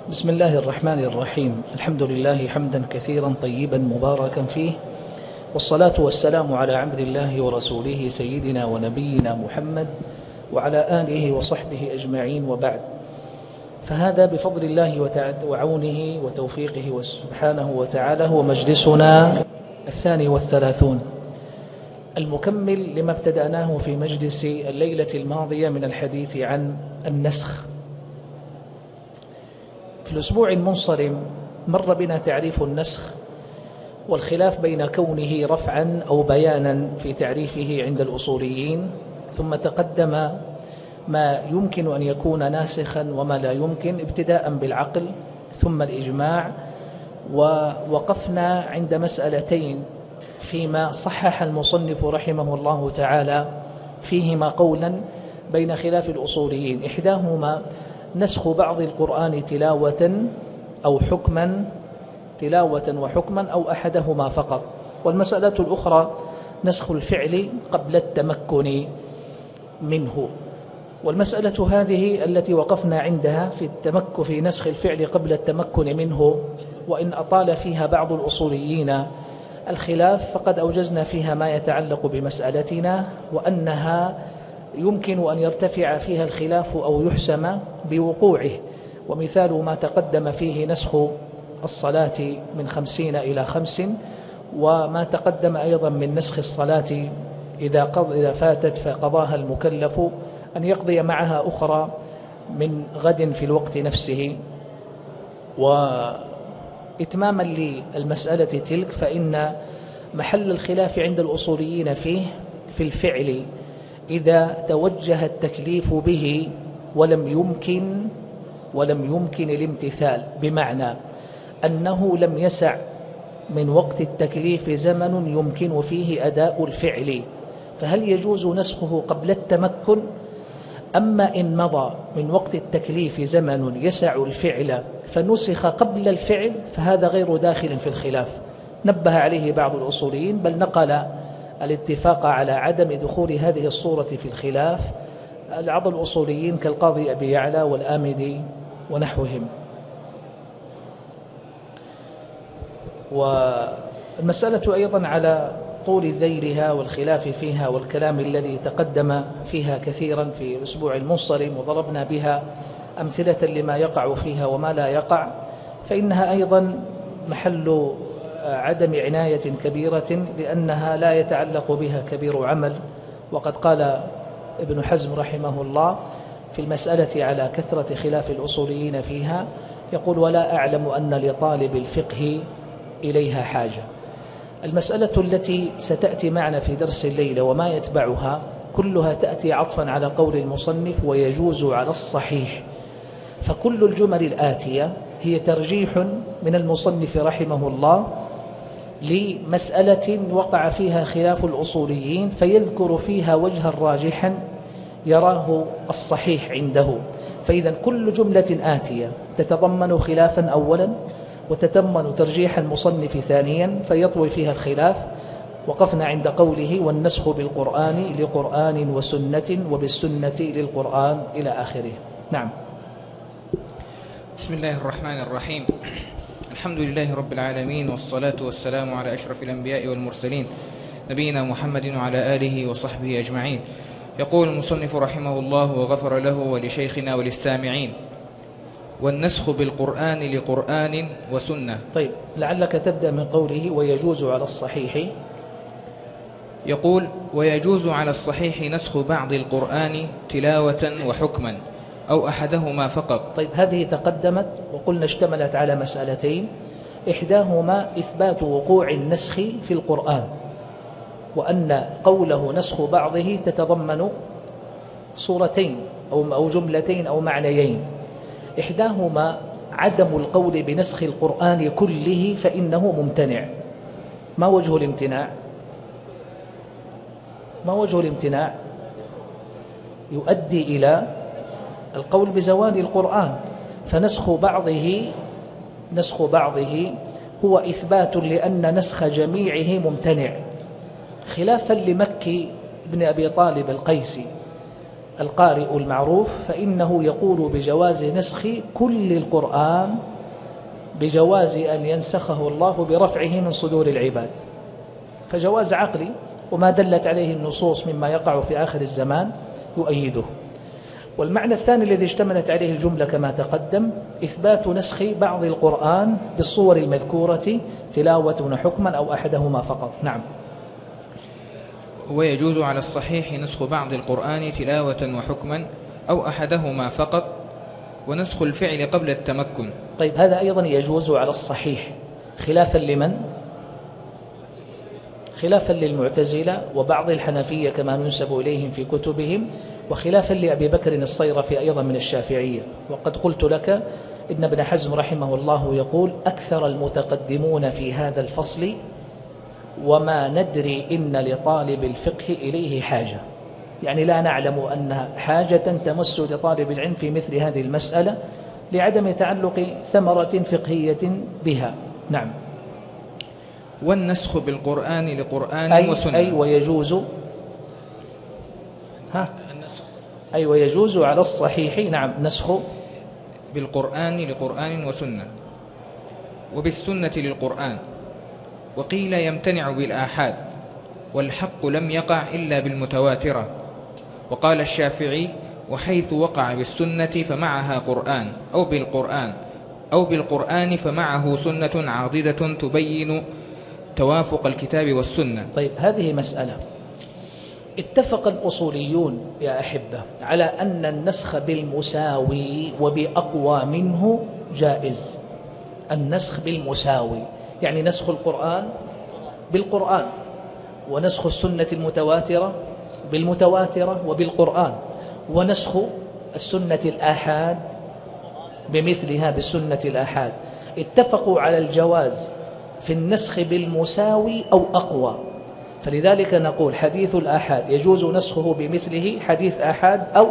بسم الله الرحمن الرحيم. الحمد لله حمدا كثيرا طيبا مباركا فيه، والصلاة والسلام على عبد الله ورسوله سيدنا ونبينا محمد وعلى آله وصحبه أجمعين، وبعد. فهذا بفضل الله وعونه وتوفيقه سبحانه وتعالى هو مجلسنا 32 المكمل لما ابتدأناه في مجلس الليلة الماضية من الحديث عن النسخ. في الأسبوع المنصرم مر بنا تعريف النسخ والخلاف بين كونه رفعا أو بيانا في تعريفه عند الأصوليين، ثم تقدم ما يمكن أن يكون ناسخا وما لا يمكن، ابتداء بالعقل ثم الإجماع، ووقفنا عند مسألتين فيما صحح المصنف رحمه الله تعالى فيهما قولا بين خلاف الأصوليين، إحداهما نسخ بعض القرآن تلاوة أو حكما، تلاوة وحكما، أو أحدهما فقط، والمسألة الأخرى نسخ الفعل قبل التمكن منه. والمسألة هذه التي وقفنا عندها في نسخ الفعل قبل التمكن منه، وإن أطال فيها بعض الأصوليين الخلاف فقد أوجزنا فيها ما يتعلق بمسألتنا، وأنها يمكن أن يرتفع فيها الخلاف أو يحسم بوقوعه، ومثال ما تقدم فيه نسخ الصلاة من 50 إلى 5، وما تقدم أيضا من نسخ الصلاة إذا فاتت فقضاها المكلف أن يقضي معها أخرى من غد في الوقت نفسه. وإتماما للمسألة تلك، فإن محل الخلاف عند الأصوليين فيه في الفعل إذا توجه التكليف به ولم يمكن الامتثال، بمعنى أنه لم يسع من وقت التكليف زمن يمكن فيه أداء الفعل، فهل يجوز نسخه قبل التمكن؟ أما إن مضى من وقت التكليف زمن يسع الفعل فنسخ قبل الفعل فهذا غير داخل في الخلاف، نبه عليه بعض الأصوليين، بل نقل الاتفاق على عدم دخول هذه الصورة في الخلاف بعض الأصوليين كالقاضي أبي يعلى والآمدي ونحوهم. والمسألة أيضا على طول ذيلها والخلاف فيها والكلام الذي تقدم فيها كثيرا في الأسبوع المنصرم، وضربنا بها أمثلة لما يقع فيها وما لا يقع، فإنها أيضا محل عدم عناية كبيرة، لأنها لا يتعلق بها كبير عمل. وقد قال ابن حزم رحمه الله في المسألة على كثرة خلاف الأصوليين فيها، يقول: ولا أعلم أن لطالب الفقه إليها حاجة. المسألة التي ستأتي معنا في درس الليلة وما يتبعها كلها تأتي عطفا على قول المصنف ويجوز على الصحيح، فكل الجمل الآتية هي ترجيح من المصنف رحمه الله لمسألة وقع فيها خلاف الأصوليين، فيذكر فيها وجها راجحا يراه الصحيح عنده. فإذا كل جملة آتية تتضمن خلافا أولا وتتضمن ترجيح المصنف ثانيا، فيطوي فيها الخلاف. وقفنا عند قوله: والنسخ بالقرآن لقرآن وسنة وبالسنة للقرآن إلى آخره. نعم. بسم الله الرحمن الرحيم. الحمد لله رب العالمين، والصلاة والسلام على أشرف الأنبياء والمرسلين نبينا محمد وعلى آله وصحبه أجمعين. يقول المصنف رحمه الله وغفر له ولشيخنا وللسامعين: والنسخ بالقرآن لقرآن وسنة. طيب، لعلك تبدأ من قوله ويجوز على الصحيح. يقول: ويجوز على الصحيح نسخ بعض القرآن تلاوة وحكما أو أحدهما فقط. طيب، هذه تقدمت وقلنا اشتملت على مسألتين، إحداهما إثبات وقوع النسخ في القرآن، وأن قوله نسخ بعضه تتضمن صورتين أو جملتين أو معنيين. إحداهما عدم القول بنسخ القرآن كله فإنه ممتنع. ما وجه الامتناع؟ يؤدي إلى القول بزوال القرآن، فنسخ بعضه هو إثبات لأن نسخ جميعه ممتنع، خلافا لمكي بن أبي طالب القيسي القارئ المعروف فإنه يقول بجواز نسخ كل القرآن، بجواز أن ينسخه الله برفعه من صدور العباد، فجواز عقلي، وما دلت عليه النصوص مما يقع في آخر الزمان يؤيده. والمعنى الثاني الذي اشتملت عليه الجملة كما تقدم إثبات نسخ بعض القرآن بالصور المذكورة تلاوة وحكما أو أحدهما فقط. نعم. ويجوز على الصحيح نسخ بعض القرآن تلاوة وحكما أو أحدهما فقط، ونسخ الفعل قبل التمكن. طيب هذا أيضا يجوز على الصحيح، خلافا لمن؟ خلافا للمعتزلة وبعض الحنفية كما ننسب إليهم في كتبهم، وخلافا لأبي بكر الصيرفي أيضا من الشافعية. وقد قلت لك إن ابن حزم رحمه الله يقول أكثر المتقدمون في هذا الفصل وما ندري إن لطالب الفقه إليه حاجة، يعني لا نعلم أن حاجة تمس لطالب العلم في مثل هذه المسألة لعدم تعلق ثمرة فقهية بها. نعم. والنسخ بالقرآن لقرآن وسنة. أي ويجوز ويجوز على الصحيح. نعم. نسخ بالقرآن لقرآن وسنة، وبالسنة للقرآن. وقيل يمتنع بالآحاد، والحق لم يقع إلا بالمتواترة. وقال الشافعي وحيث وقع بالسنة فمعها قرآن، أو بالقرآن فمعه سنة عاضدة تبين توافق الكتاب والسنة. طيب هذه مسألة اتفق الأصوليون يا أحبة على أن النسخ بالمساوي وبأقوى منه جائز. النسخ بالمساوي يعني نسخ القرآن بالقرآن، ونسخ السنة المتواترة بالمتواترة وبالقرآن، ونسخ السنة الآحاد بمثلها بالسنة الآحاد. اتفقوا على الجواز في النسخ بالمساوي أو أقوى، فلذلك نقول حديث الآحاد يجوز نسخه بمثله حديث آحاد أو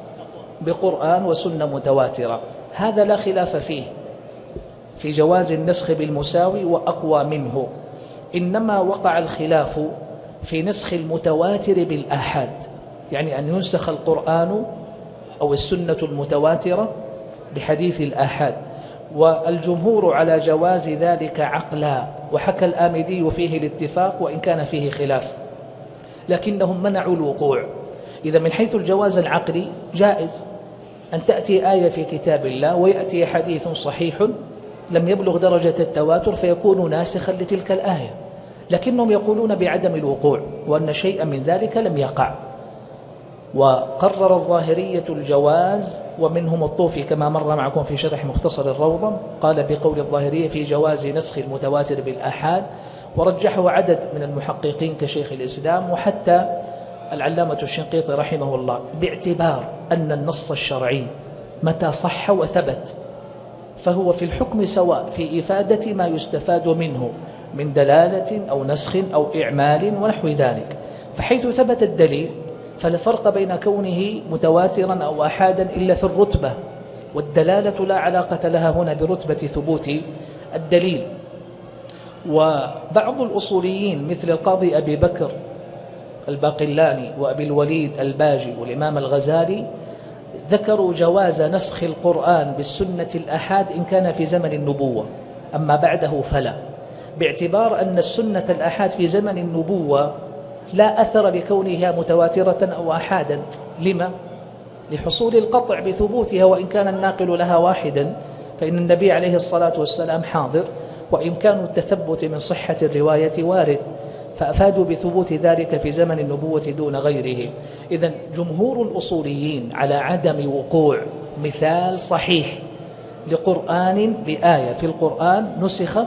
بقرآن وسنة متواترة، هذا لا خلاف فيه في جواز النسخ بالمساوي وأقوى منه. إنما وقع الخلاف في نسخ المتواتر بالآحاد، يعني أن ينسخ القرآن أو السنة المتواترة بحديث الآحاد، والجمهور على جواز ذلك عقلا، وحكى الآمدي فيه الاتفاق وإن كان فيه خلاف، لكنهم منعوا الوقوع. إذا من حيث الجواز العقلي جائز أن تأتي آية في كتاب الله ويأتي حديث صحيح لم يبلغ درجة التواتر فيكون ناسخا لتلك الآية، لكنهم يقولون بعدم الوقوع وأن شيئا من ذلك لم يقع. وقرر الظاهرية الجواز، ومنهم الطوفي كما مر معكم في شرح مختصر الروضة قال بقول الظاهرية في جواز نسخ المتواتر بالآحاد، ورجحه عدد من المحققين كشيخ الإسلام وحتى العلامة الشنقيطي رحمه الله، باعتبار أن النص الشرعي متى صح وثبت فهو في الحكم سواء في إفادة ما يستفاد منه من دلالة أو نسخ أو إعمال ونحو ذلك. فحيث ثبت الدليل فلا فرق بين كونه متواترا أو أحادا إلا في الرتبة، والدلالة لا علاقة لها هنا برتبة ثبوت الدليل. وبعض الأصوليين مثل القاضي أبي بكر الباقلاني وأبي الوليد الباجي والإمام الغزالي ذكروا جواز نسخ القرآن بالسنة الآحاد إن كان في زمن النبوة، أما بعده فلا، باعتبار أن السنة الآحاد في زمن النبوة لا أثر لكونها متواترة أو أحادا. لما؟ لحصول القطع بثبوتها، وإن كان الناقل لها واحدا فإن النبي عليه الصلاة والسلام حاضر، وإمكان التثبت من صحة الرواية وارد، فأفادوا بثبوت ذلك في زمن النبوة دون غيره. إذن جمهور الأصوليين على عدم وقوع مثال صحيح لقرآن بآية في القرآن نسخ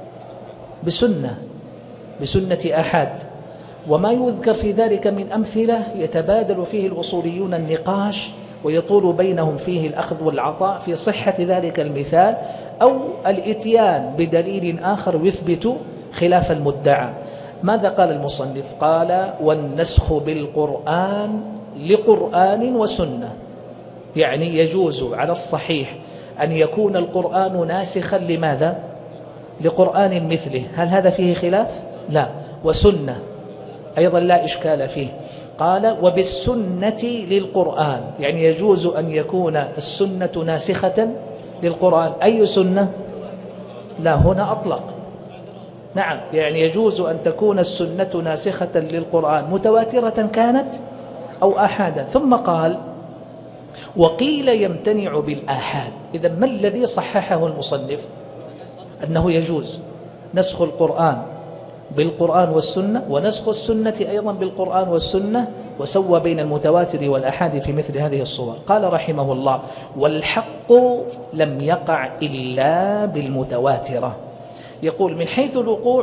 بسنة أحد، وما يذكر في ذلك من أمثلة يتبادل فيه الأصوليون النقاش ويطول بينهم فيه الأخذ والعطاء في صحة ذلك المثال أو الإتيان بدليل آخر يثبت خلاف المدعى. ماذا قال المصنف؟ قال والنسخ بالقرآن لقرآن وسنة، يعني يجوز على الصحيح أن يكون القرآن ناسخا لماذا؟ لقرآن مثله. هل هذا فيه خلاف؟ لا. وسنة أيضا لا إشكال فيه. قال وبالسنة للقرآن، يعني يجوز أن يكون السنة ناسخة للقرآن. أي سنة؟ لا، هنا أطلق. نعم، يعني يجوز أن تكون السنة ناسخة للقرآن متواترة كانت أو آحادا. ثم قال وقيل يمتنع بالآحاد. إذا ما الذي صححه المصنف؟ أنه يجوز نسخ القرآن بالقرآن والسنة، ونسخ السنة أيضا بالقرآن والسنة، وسوى بين المتواتر والآحاد في مثل هذه الصور. قال رحمه الله والحق لم يقع إلا بالمتواترة. يقول من حيث الوقوع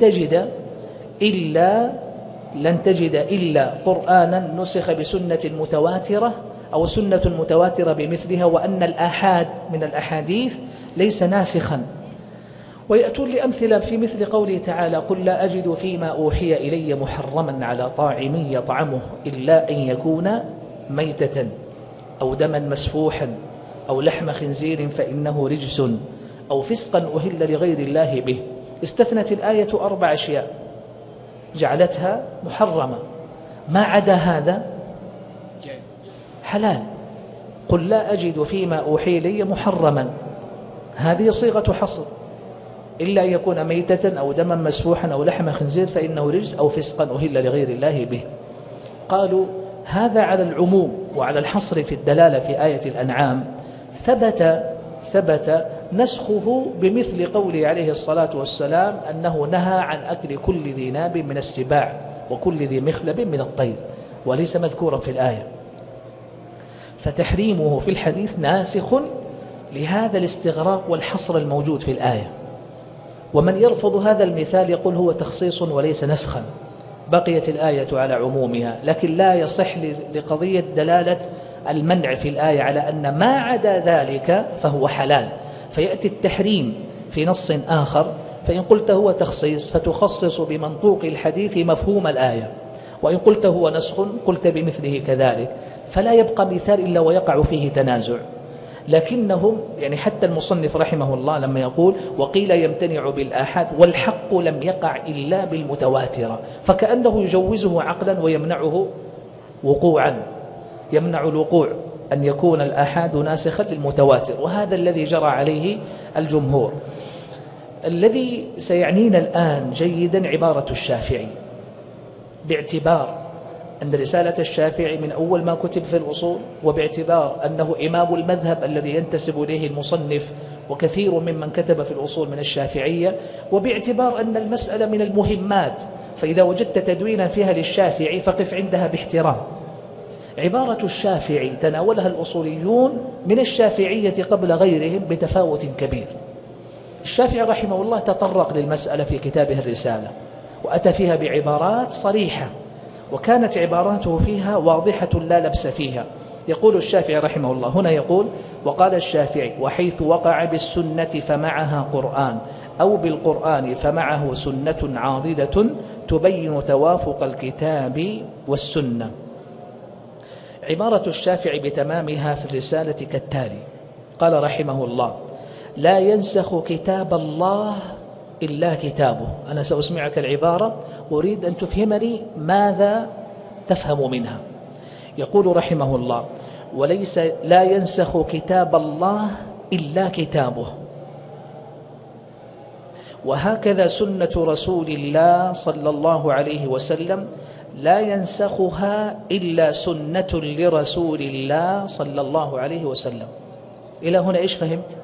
لن تجد إلا قرآنا نسخ بسنة متواترة أو سنة متواترة بمثلها، وأن الآحاد من الأحاديث ليس ناسخا. ويأتون لأمثلة في مثل قوله تعالى قل لا أجد فيما أوحي إلي محرما على طاعم يطعمه إلا أن يكون ميتة أو دما مسفوحا أو لحم خنزير فإنه رجس أو فسقا أهل لغير الله به. استثنت الآية 4 أشياء جعلتها محرمة، ما عدا هذا حلال. قل لا أجد فيما أوحي إلي محرما، هذه صيغة حصر، إلا أن يكون ميتة أو دما مسفوحا أو لحم خنزير فإنه رجس أو فسقا أهل لغير الله به. قالوا هذا على العموم وعلى الحصر في الدلالة في آية الأنعام. ثبت نسخه بمثل قوله عليه الصلاة والسلام أنه نهى عن أكل كل ذي ناب من السباع وكل ذي مخلب من الطير، وليس مذكورا في الآية. فتحريمه في الحديث ناسخ لهذا الاستغراق والحصر الموجود في الآية. ومن يرفض هذا المثال يقول هو تخصيص وليس نسخا، بقيت الآية على عمومها، لكن لا يصح لقضية دلالة المنع في الآية على أن ما عدا ذلك فهو حلال، فيأتي التحريم في نص آخر، فإن قلت هو تخصيص فتخصص بمنطوق الحديث مفهوم الآية، وإن قلت هو نسخ قلت بمثله كذلك، فلا يبقى مثال إلا ويقع فيه تنازع. لكنهم يعني حتى المصنف رحمه الله لما يقول وقيل يمتنع بالآحاد والحق لم يقع إلا بالمتواترة، فكأنه يجوزه عقلا ويمنعه وقوعا، يمنع الوقوع أن يكون الآحاد ناسخا للمتواتر، وهذا الذي جرى عليه الجمهور. الذي سيعنينا الآن جيدا عبارة الشافعي، باعتبار أن رسالة الشافعي من أول ما كتب في الأصول، وباعتبار أنه إمام المذهب الذي ينتسب إليه المصنف وكثير ممن كتب في الأصول من الشافعية، وباعتبار أن المسألة من المهمات، فإذا وجدت تدوينا فيها للشافعي فقف عندها باحترام. عبارة الشافعي تناولها الأصوليون من الشافعية قبل غيرهم بتفاوت كبير. الشافعي رحمه الله تطرق للمسألة في كتابه الرسالة وأتى فيها بعبارات صريحة، وكانت عباراته فيها واضحة لا لبس فيها. يقول الشافعي رحمه الله هنا، يقول وقال الشافعي وحيث وقع بالسنة فمعها قرآن أو بالقرآن فمعه سنة عاضدة تبين توافق الكتاب والسنة. عبارة الشافعي بتمامها في الرسالة كالتالي: قال رحمه الله لا ينسخ كتاب الله إلا كتابه. أنا سأسمعك العبارة وأريد أن تفهمني ماذا تفهم منها. يقول رحمه الله لا ينسخ كتاب الله إلا كتابه، وهكذا سنة رسول الله صلى الله عليه وسلم لا ينسخها إلا سنة لرسول الله صلى الله عليه وسلم. إلى هنا إيش فهمت؟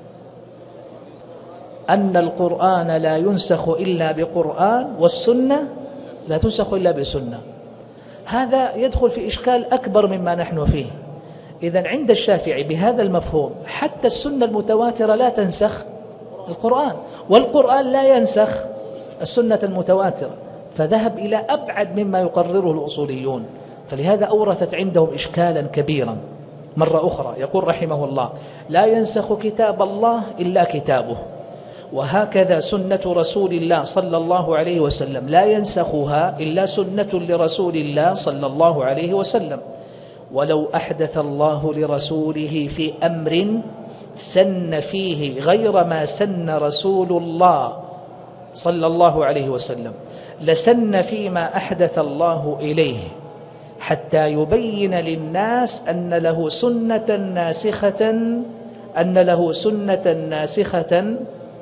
أن القرآن لا ينسخ إلا بقرآن، والسنة لا تنسخ إلا بسنة. هذا يدخل في إشكال أكبر مما نحن فيه. إذن عند الشافعي بهذا المفهوم حتى السنة المتواترة لا تنسخ القرآن، والقرآن لا ينسخ السنة المتواترة، فذهب إلى أبعد مما يقرره الأصوليون، فلهذا أورثت عندهم إشكالا كبيرا. مرة أخرى يقول رحمه الله لا ينسخ كتاب الله إلا كتابه، وهكذا سنة رسول الله صلى الله عليه وسلم لا ينسخها إلا سنة لرسول الله صلى الله عليه وسلم. ولو أحدث الله لرسوله في أمر سن فيه غير ما سن رسول الله صلى الله عليه وسلم لسن فيما أحدث الله إليه حتى يبين للناس أن له سنة ناسخة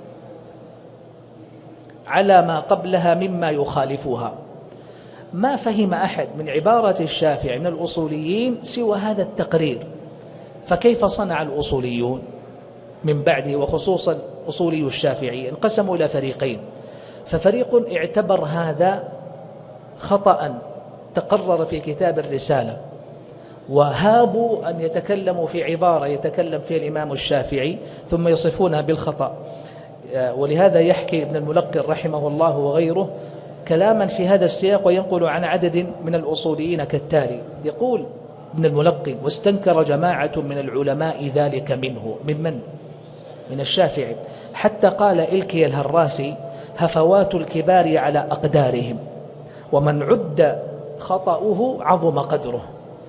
على ما قبلها مما يخالفها. ما فهم أحد من عبارة الشافعي من الأصوليين سوى هذا التقرير. فكيف صنع الأصوليون من بعده، وخصوصا أصولي الشافعي؟ انقسموا إلى فريقين. ففريق اعتبر هذا خطأ تقرر في كتاب الرسالة، وهابوا أن يتكلموا في عبارة يتكلم فيها الإمام الشافعي ثم يصفونها بالخطأ. ولهذا يحكي ابن الملقن رحمه الله وغيره كلاما في هذا السياق، وينقل عن عدد من الأصوليين كالتالي. يقول ابن الملقن: واستنكر جماعة من العلماء ذلك منه. من الشافعي، حتى قال إلكي الهراسي: هفوات الكبار على أقدارهم، ومن عد خطأه عظم قدره.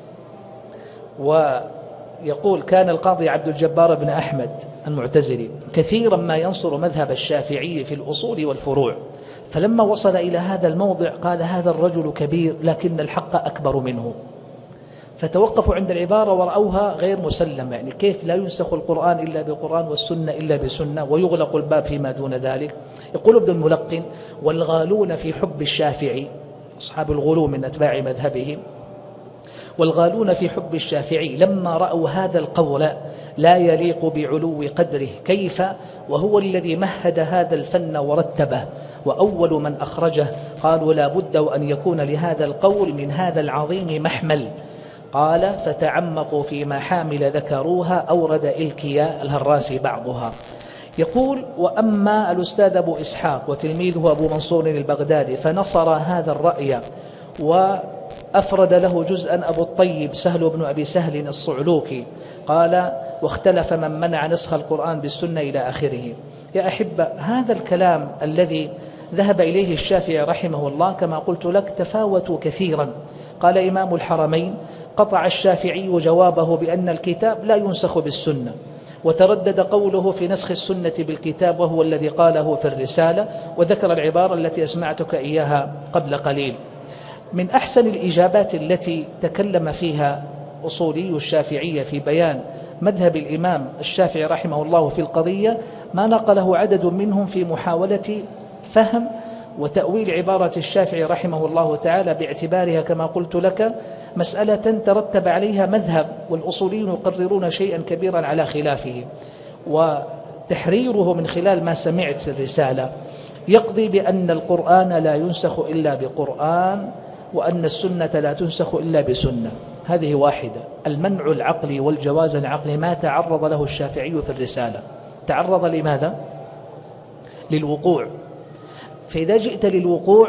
ويقول: كان القاضي عبد الجبار بن أحمد المعتزلي كثيرا ما ينصر مذهب الشافعي في الأصول والفروع، فلما وصل إلى هذا الموضع قال: هذا الرجل كبير لكن الحق أكبر منه. فتوقفوا عند العبارة ورأوها غير مسلمة، يعني كيف لا ينسخ القرآن إلا بالقرآن والسنة إلا بسنة ويغلق الباب فيما دون ذلك. يقول ابن الملقن: والغالون في حب الشافعي، أصحاب الغلو من أتباع مذهبه، والغالون في حب الشافعي لما رأوا هذا القول لا يليق بعلو قدره، كيف وهو الذي مهد هذا الفن ورتبه وأول من أخرجه، قالوا لا بد وأن يكون لهذا القول من هذا العظيم محمل. قال: فتعمقوا في محامل ذكروها، أورد إلكيا الهراسي بعضها. يقول: وأما الأستاذ أبو إسحاق وتلميذه أبو منصور البغدادي فنصر هذا الرأي، وأفرد له جزءا أبو الطيب سهل بن أبي سهل الصعلوكي، قال: واختلف من منع نسخ القرآن بالسنة إلى آخره. يا أحبة، هذا الكلام الذي ذهب إليه الشافعي رحمه الله كما قلت لك تفاوتوا كثيرا. قال إمام الحرمين: قطع الشافعي جوابه بأن الكتاب لا ينسخ بالسنة، وتردد قوله في نسخ السنة بالكتاب وهو الذي قاله في الرسالة، وذكر العبارة التي أسمعتك إياها قبل قليل. من أحسن الإجابات التي تكلم فيها أصولي الشافعية في بيان مذهب الإمام الشافعي رحمه الله في القضية ما نقله عدد منهم في محاولة فهم وتأويل عبارة الشافعي رحمه الله تعالى باعتبارها كما قلت لك مسألة ترتب عليها مذهب، والأصوليون يقررون شيئا كبيرا على خلافه. وتحريره من خلال ما سمعت في الرسالة يقضي بأن القرآن لا ينسخ إلا بقرآن، وأن السنة لا تنسخ إلا بسنة. هذه واحدة. المنع العقلي والجواز العقلي ما تعرض له الشافعي في الرسالة. تعرض لماذا؟ للوقوع. فإذا جئت للوقوع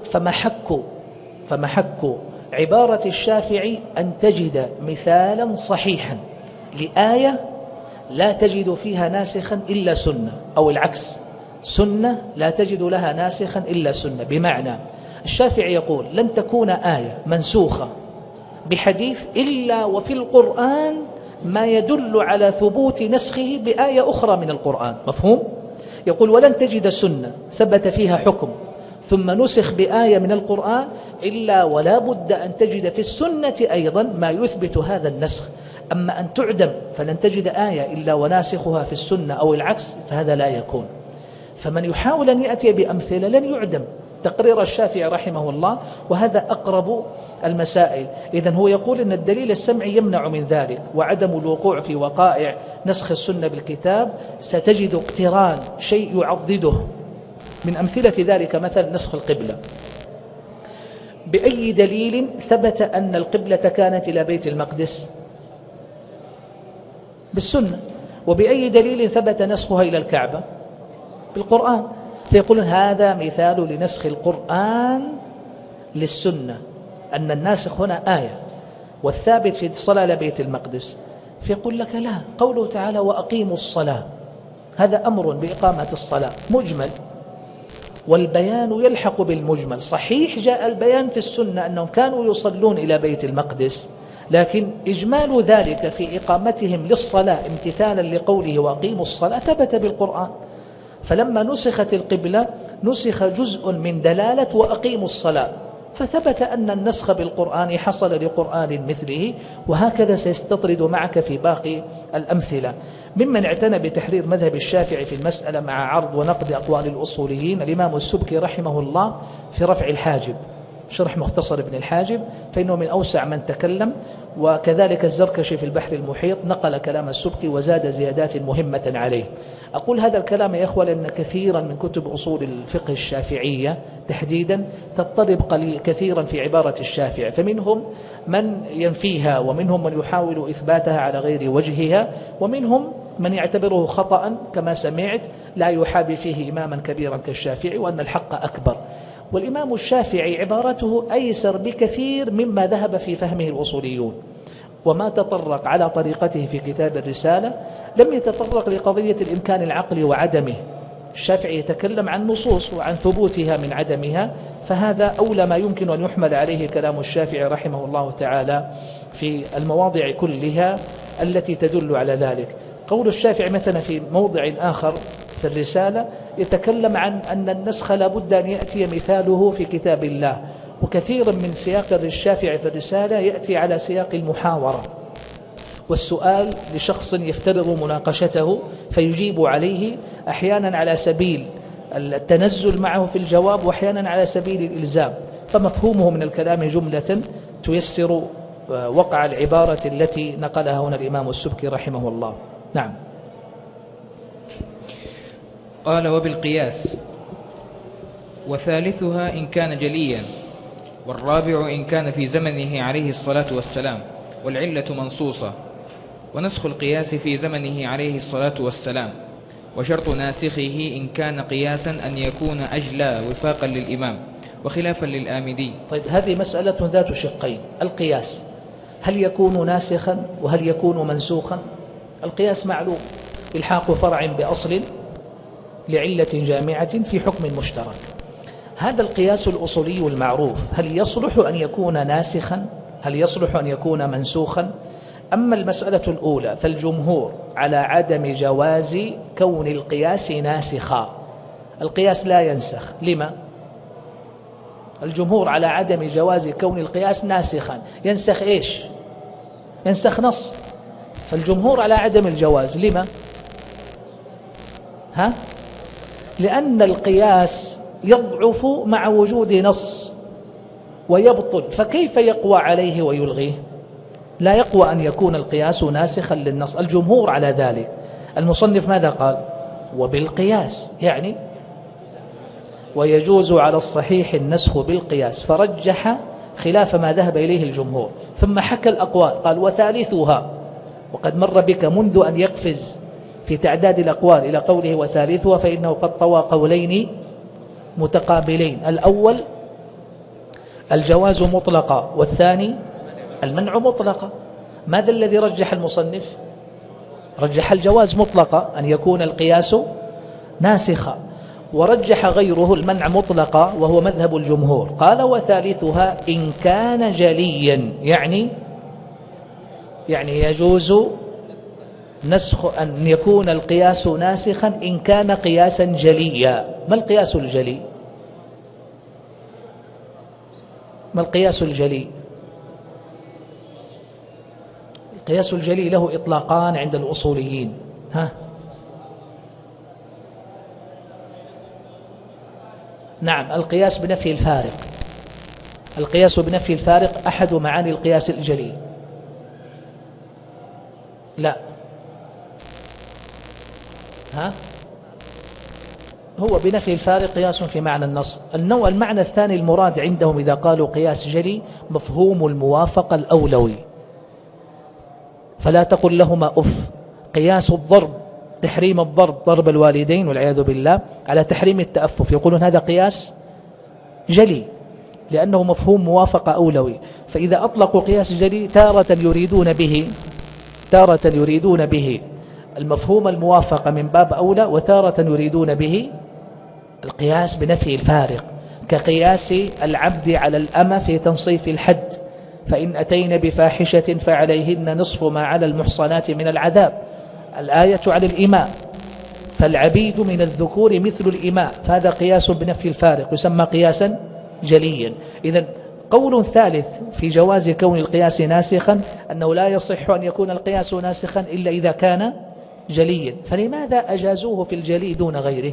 فمحك عبارة الشافعي أن تجد مثالا صحيحا لآية لا تجد فيها ناسخا إلا سنة، أو العكس، سنة لا تجد لها ناسخا إلا سنة. بمعنى الشافعي يقول: لن تكون آية منسوخة بحديث إلا وفي القرآن ما يدل على ثبوت نسخه بآية أخرى من القرآن. مفهوم؟ يقول: ولن تجد سنة ثبت فيها حكم ثم نسخ بآية من القرآن إلا ولا بد أن تجد في السنة أيضا ما يثبت هذا النسخ. أما أن تعدم فلن تجد آية إلا وناسخها في السنة أو العكس، فهذا لا يكون. فمن يحاول أن يأتي بأمثلة لن يعدم تقرير الشافعي رحمه الله، وهذا أقرب المسائل. إذن هو يقول أن الدليل السمعي يمنع من ذلك، وعدم الوقوع في وقائع نسخ السنة بالكتاب ستجد اقتران شيء يعضده. من أمثلة ذلك مثل نسخ القبلة. بأي دليل ثبت أن القبلة كانت إلى بيت المقدس؟ بالسنة. وبأي دليل ثبت نسخها إلى الكعبة؟ بالقرآن. فيقولون هذا مثال لنسخ القرآن للسنة، أن الناسخ هنا آية والثابت في الصلاة إلى بيت المقدس. فيقول لك لا، قوله تعالى: وأقيموا الصلاة، هذا أمر بإقامة الصلاة مجمل، والبيان يلحق بالمجمل. صحيح جاء البيان في السنة أنهم كانوا يصلون إلى بيت المقدس، لكن إجمال ذلك في إقامتهم للصلاة امتثالا لقوله وأقيموا الصلاة ثبت بالقرآن. فلما نسخت القبلة نسخ جزء من دلالة وأقيموا الصلاة، فثبت أن النسخ بالقرآن حصل لقرآن مثله، وهكذا سيستطرد معك في باقي الأمثلة. ممن اعتنى بتحرير مذهب الشافعي في المسألة مع عرض ونقد أقوال الأصوليين الإمام السبكي رحمه الله في رفع الحاجب، شرح مختصر ابن الحاجب، فإنه من أوسع من تكلم. وكذلك الزركشي في البحر المحيط نقل كلام السبكي وزاد زيادات مهمة عليه. أقول هذا الكلام يا إخوة لأن كثيرا من كتب أصول الفقه الشافعية تحديدا تضطرب كثيرا في عبارة الشافعي، فمنهم من ينفيها، ومنهم من يحاول إثباتها على غير وجهها، ومنهم من يعتبره خطأ كما سمعت لا يحابي فيه إماما كبيرا كالشافعي، وأن الحق أكبر. والإمام الشافعي عبارته أيسر بكثير مما ذهب في فهمه الأصوليون، وما تطرق على طريقته في كتاب الرسالة لم يتطرق لقضية الإمكان العقلي وعدمه. الشافعي يتكلم عن نصوص وعن ثبوتها من عدمها، فهذا أولى ما يمكن أن يحمل عليه كلام الشافعي رحمه الله تعالى في المواضع كلها التي تدل على ذلك. قول الشافعي مثلا في موضع آخر في الرسالة يتكلم عن أن النسخ لابد أن يأتي مثاله في كتاب الله، وكثيرا من سياق الشافعي في الرسالة يأتي على سياق المحاورة والسؤال لشخص يفترض مناقشته فيجيب عليه، أحيانا على سبيل التنزل معه في الجواب، وأحيانا على سبيل الإلزام، فمفهومه من الكلام جملة تيسر وقع العبارة التي نقلها هنا الإمام السبكي رحمه الله. نعم. قال: وبالقياس، وثالثها إن كان جليا، والرابع إن كان في زمنه عليه الصلاة والسلام، والعلة منصوصة، ونسخ القياس في زمنه عليه الصلاة والسلام، وشرط ناسخه إن كان قياسا أن يكون أجلى وفاقا للإمام وخلافا للآمدي. طيب، هذه مسألة ذات شقين. القياس هل يكون ناسخا وهل يكون منسوخا؟ القياس معلوم، إلحاق فرع بأصل لعلة جامعة في حكم مشترك. هذا القياس الأصولي المعروف هل يصلح أن يكون ناسخا؟ هل يصلح أن يكون منسوخا؟ أما المسألة الأولى فالجمهور على عدم جواز كون القياس ناسخا. القياس لا ينسخ. لما؟ الجمهور على عدم جواز كون القياس ناسخا. ينسخ إيش؟ ينسخ نص. فالجمهور على عدم الجواز. لما؟ لأن القياس يضعف مع وجود نص ويبطل، فكيف يقوى عليه ويلغيه؟ لا يقوى أن يكون القياس ناسخا للنص. الجمهور على ذلك. المصنف ماذا قال؟ وبالقياس، يعني ويجوز على الصحيح النسخ بالقياس، فرجح خلاف ما ذهب إليه الجمهور، ثم حكى الأقوال قال وثالثها، وقد مر بك منذ أن يقفز في تعداد الأقوال إلى قوله وثالثها، فإنه قد طوى قولين متقابلين: الأول الجواز مطلقا، والثاني المنع مطلقا. ماذا الذي رجح المصنف؟ رجح الجواز مطلقا، أن يكون القياس ناسخا، ورجح غيره المنع مطلقا وهو مذهب الجمهور. قال وثالثها إن كان جليا، يعني يجوز نسخ أن يكون القياس ناسخا إن كان قياسا جليا. ما القياس الجلي؟ ما القياس الجلي؟ القياس الجلي له إطلاقان عند الأصوليين. نعم، القياس بنفي الفارق. القياس بنفي الفارق أحد معاني القياس الجلي. لا، هو بنفي الفارق قياس في معنى النص. المعنى الثاني المراد عندهم إذا قالوا قياس جلي مفهوم الموافقة الأولوي، فلا تقل لهما أف. قياس الضرب، تحريم الضرب، ضرب الوالدين والعياذ بالله، على تحريم التأفف، يقولون هذا قياس جلي لأنه مفهوم موافقة أولوي. فإذا أطلقوا قياس جلي تارة يريدون به المفهوم الموافقة من باب أولى، وتارة يريدون به القياس بنفي الفارق، كقياس العبد على الأمة في تنصيف الحد، فإن أتين بفاحشة فعليهن نصف ما على المحصنات من العذاب. الآية على الإماء، فالعبيد من الذكور مثل الإماء، فهذا قياس بنفي الفارق يسمى قياسا جليا. إذن قول ثالث في جواز كون القياس ناسخا أنه لا يصح أن يكون القياس ناسخا إلا إذا كان جليا. فلماذا أجازوه في الجلي دون غيره؟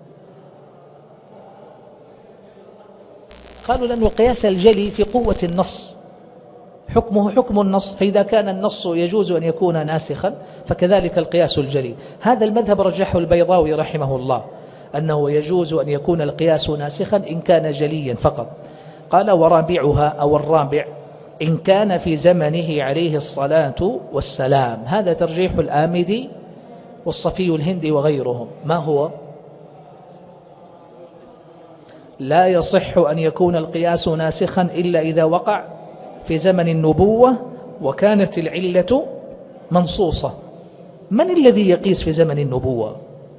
قالوا لأن القياس الجلي في قوة النص، حكمه حكم النص، فإذا كان النص يجوز أن يكون ناسخا فكذلك القياس الجلي. هذا المذهب رجحه البيضاوي رحمه الله، أنه يجوز أن يكون القياس ناسخا إن كان جليا فقط. قال ورابعها أو الرابع إن كان في زمنه عليه الصلاة والسلام. هذا ترجيح الآمدي والصفي الهندي وغيرهم. ما هو؟ لا يصح أن يكون القياس ناسخا إلا إذا وقع في زمن النبوة وكانت العلة منصوصة. من الذي يقيس في زمن النبوة؟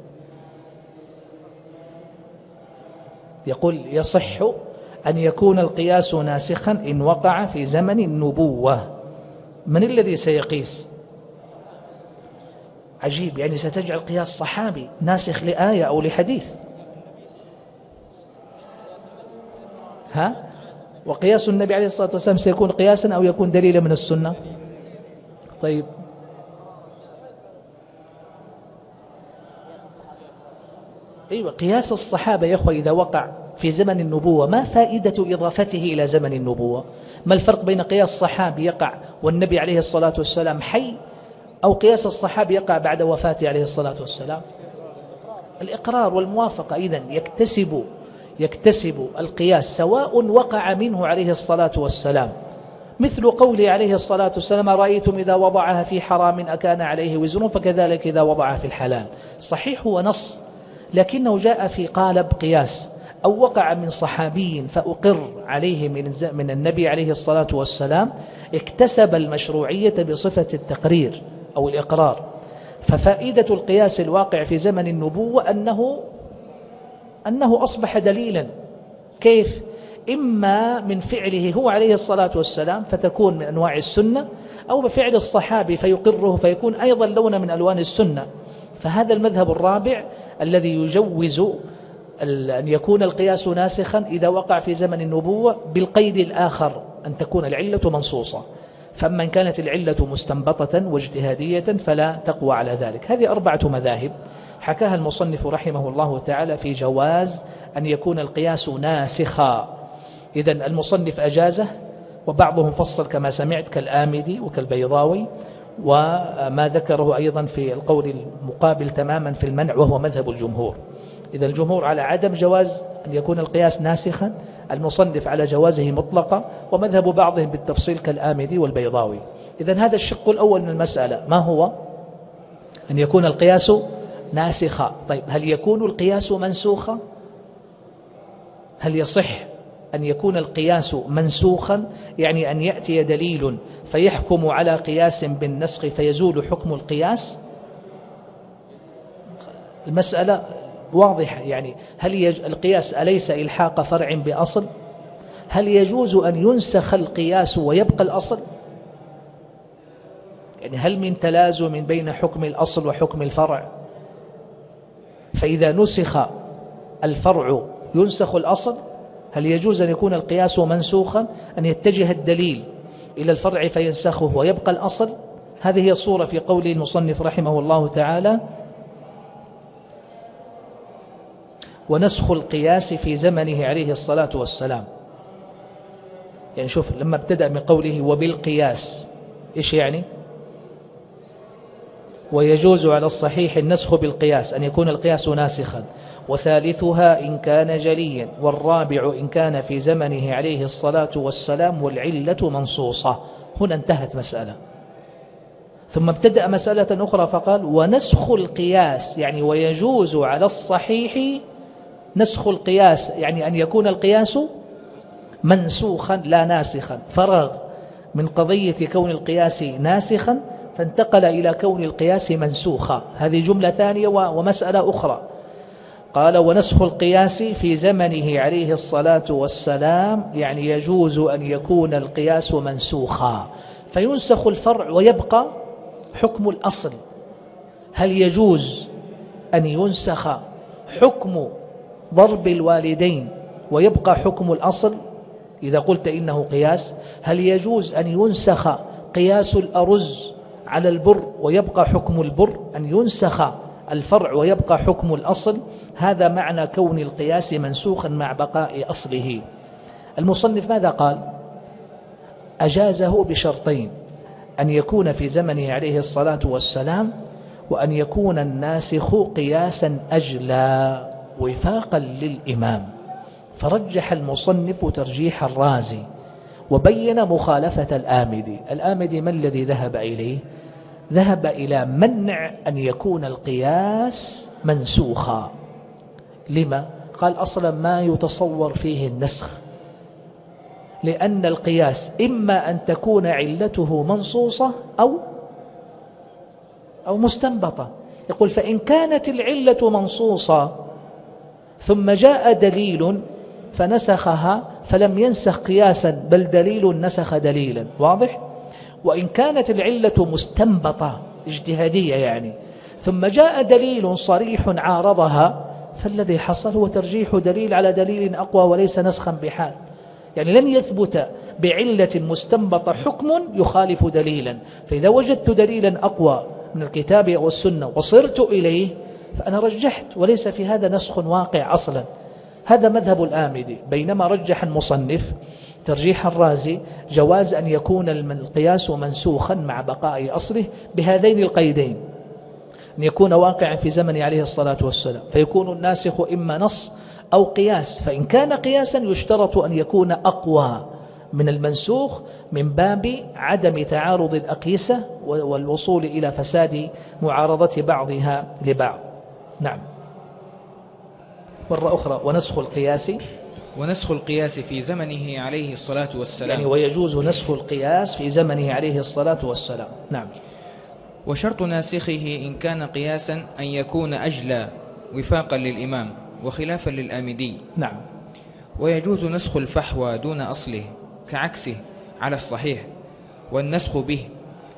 يقول يصح أن يكون القياس ناسخا إن وقع في زمن النبوة. من الذي سيقيس؟ عجيب، يعني ستجعل قياس صحابي ناسخ لآية أو لحديث؟ وقياس النبي عليه الصلاة والسلام سيكون قياسا أو يكون دليلا من السنة؟ طيب، أيوة، قياس الصحابة يا أخوة إذا وقع في زمن النبوة ما فائدة إضافته إلى زمن النبوة؟ ما الفرق بين قياس صحابي يقع والنبي عليه الصلاة والسلام حي، أو قياس الصحابي يقع بعد وفاته عليه الصلاة والسلام؟ الإقرار والموافقة. إذن يكتسب القياس سواء وقع منه عليه الصلاة والسلام، مثل قوله عليه الصلاة والسلام رأيتم إذا وضعها في حرام أكان عليه وزر فكذلك إذا وضعها في الحلال. صحيح هو نص، لكنه جاء في قالب قياس، أو وقع من صحابي فأقر عليه من النبي عليه الصلاة والسلام، اكتسب المشروعية بصفة التقرير أو الإقرار. ففائدة القياس الواقع في زمن النبوة أنه أصبح دليلا. كيف؟ إما من فعله هو عليه الصلاة والسلام فتكون من أنواع السنة، أو بفعل الصحابي فيقره فيكون أيضا لون من ألوان السنة. فهذا المذهب الرابع الذي يجوز أن يكون القياس ناسخا إذا وقع في زمن النبوة، بالقيد الآخر أن تكون العلة منصوصة. فأما إن كانت العلة مستنبطة واجتهادية فلا تقوى على ذلك. هذه 4 مذاهب حكاها المصنف رحمه الله تعالى في جواز أن يكون القياس ناسخا. إذن المصنف أجازه، وبعضهم فصل كما سمعت كالآمدي وكالبيضاوي، وما ذكره أيضا في القول المقابل تماما في المنع وهو مذهب الجمهور. إذا الجمهور على عدم جواز أن يكون القياس ناسخا، المصنف على جوازه مطلقا، ومذهب بعضهم بالتفصيل كالآمدي والبيضاوي. إذا هذا الشق الأول من المسألة، ما هو؟ أن يكون القياس ناسخا. طيب، هل يكون القياس منسوخا؟ هل يصح أن يكون القياس منسوخا، يعني أن يأتي دليل فيحكم على قياس بالنسخ فيزول حكم القياس؟ المسألة واضحة. يعني هل القياس أليس إلحاق فرع بأصل؟ هل يجوز أن ينسخ القياس ويبقى الأصل؟ يعني هل من تلازم بين حكم الأصل وحكم الفرع؟ فإذا نسخ الفرع ينسخ الأصل؟ هل يجوز أن يكون القياس منسوخا، أن يتجه الدليل إلى الفرع فينسخه ويبقى الأصل؟ هذه هي الصورة في قول المصنف رحمه الله تعالى ونسخ القياس في زمنه عليه الصلاة والسلام. يعني شوف لما ابتدأ من قوله وبالقياس، إيش يعني؟ ويجوز على الصحيح النسخ بالقياس، أن يكون القياس ناسخا. وثالثها إن كان جليا، والرابع إن كان في زمنه عليه الصلاة والسلام والعلة منصوصة. هنا انتهت مسألة. ثم ابتدأ مسألة أخرى فقال ونسخ القياس، يعني ويجوز على الصحيح نسخ القياس، يعني أن يكون القياس منسوخا لا ناسخا. فرغ من قضية كون القياس ناسخا فانتقل إلى كون القياس منسوخا. هذه جملة ثانية ومسألة أخرى. قال ونسخ القياس في زمنه عليه الصلاة والسلام، يعني يجوز أن يكون القياس منسوخا فينسخ الفرع ويبقى حكم الأصل. هل يجوز أن ينسخ حكم ضرب الوالدين ويبقى حكم الأصل؟ إذا قلت إنه قياس، هل يجوز أن ينسخ قياس الأرز على البر ويبقى حكم البر، أن ينسخ الفرع ويبقى حكم الأصل؟ هذا معنى كون القياس منسوخا مع بقاء أصله. المصنف ماذا قال؟ أجازه بشرطين: أن يكون في زمنه عليه الصلاة والسلام، وأن يكون الناسخ قياسا أجلى وفاقا للإمام. فرجح المصنف ترجيح الرازي وبين مخالفة الآمدي. الآمدي ما الذي ذهب إليه؟ ذهب إلى منع أن يكون القياس منسوخا. لما؟ قال أصلا ما يتصور فيه النسخ، لأن القياس إما أن تكون علته منصوصة أو مستنبطة. يقول فإن كانت العلة منصوصة ثم جاء دليل فنسخها فلم ينسخ قياسا بل دليل نسخ دليلا، واضح؟ وإن كانت العلة مستنبطة اجتهادية يعني ثم جاء دليل صريح عارضها، فالذي حصل هو ترجيح دليل على دليل أقوى وليس نسخا بحال. يعني لن يثبت بعلة مستنبطة حكم يخالف دليلا، فإذا وجدت دليلا أقوى من الكتاب أو السنة وصرت إليه فأنا رجحت، وليس في هذا نسخ واقع أصلا. هذا مذهب الآمدي. بينما رجح المصنف ترجيح الرازي جواز أن يكون القياس منسوخا مع بقاء أصله بهذين القيدين: أن يكون واقعا في زمن عليه الصلاة والسلام فيكون الناسخ إما نص أو قياس، فإن كان قياسا يشترط أن يكون أقوى من المنسوخ من باب عدم تعارض الأقيسة والوصول إلى فساد معارضة بعضها لبعض. نعم. مرة أخرى: ونسخ القياس في زمنه عليه الصلاة والسلام، يعني ويجوز نسخ القياس في زمنه عليه الصلاة والسلام. نعم. وشرط ناسخه إن كان قياسا أن يكون أجلى وفاقا للإمام وخلافا للآمدي. نعم. ويجوز نسخ الفحوى دون أصله كعكسه على الصحيح والنسخ به،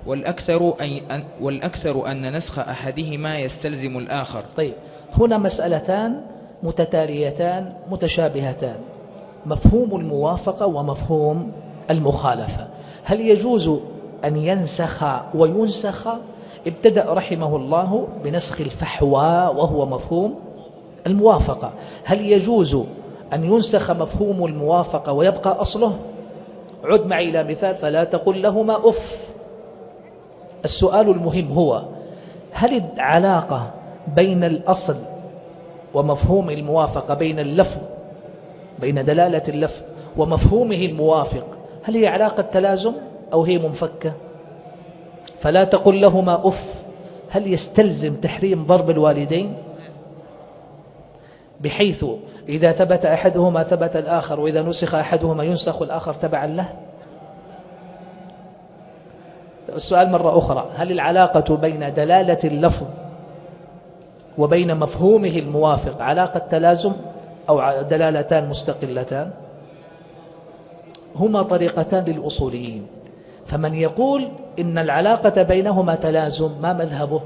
والأكثر أن نسخ أحدهما يستلزم الآخر. طيب، هنا مسألتان متتاليتان متشابهتان: مفهوم الموافقة ومفهوم المخالفة. هل يجوز أن ينسخ وينسخ؟ ابتدأ رحمه الله بنسخ الفحوى وهو مفهوم الموافقة. هل يجوز أن ينسخ مفهوم الموافقة ويبقى أصله؟ عد معي إلى مثال: فلا تقل لهما أف. السؤال المهم هو: هل العلاقة بين الأصل ومفهوم الموافقة، بين اللفظ، بين دلالة اللفظ ومفهومه الموافق، هل هي علاقة تلازم أو هي منفكة؟ فلا تقل لهما أف هل يستلزم تحريم ضرب الوالدين بحيث إذا ثبت أحدهما ثبت الآخر، وإذا نسخ أحدهما ينسخ الآخر تبعا له؟ السؤال مرة أخرى: هل العلاقة بين دلالة اللفظ وبين مفهومه الموافق علاقة تلازم أو دلالتان مستقلتان؟ هما طريقتان للأصوليين، فمن يقول إن العلاقة بينهما تلازم ما مذهبه؟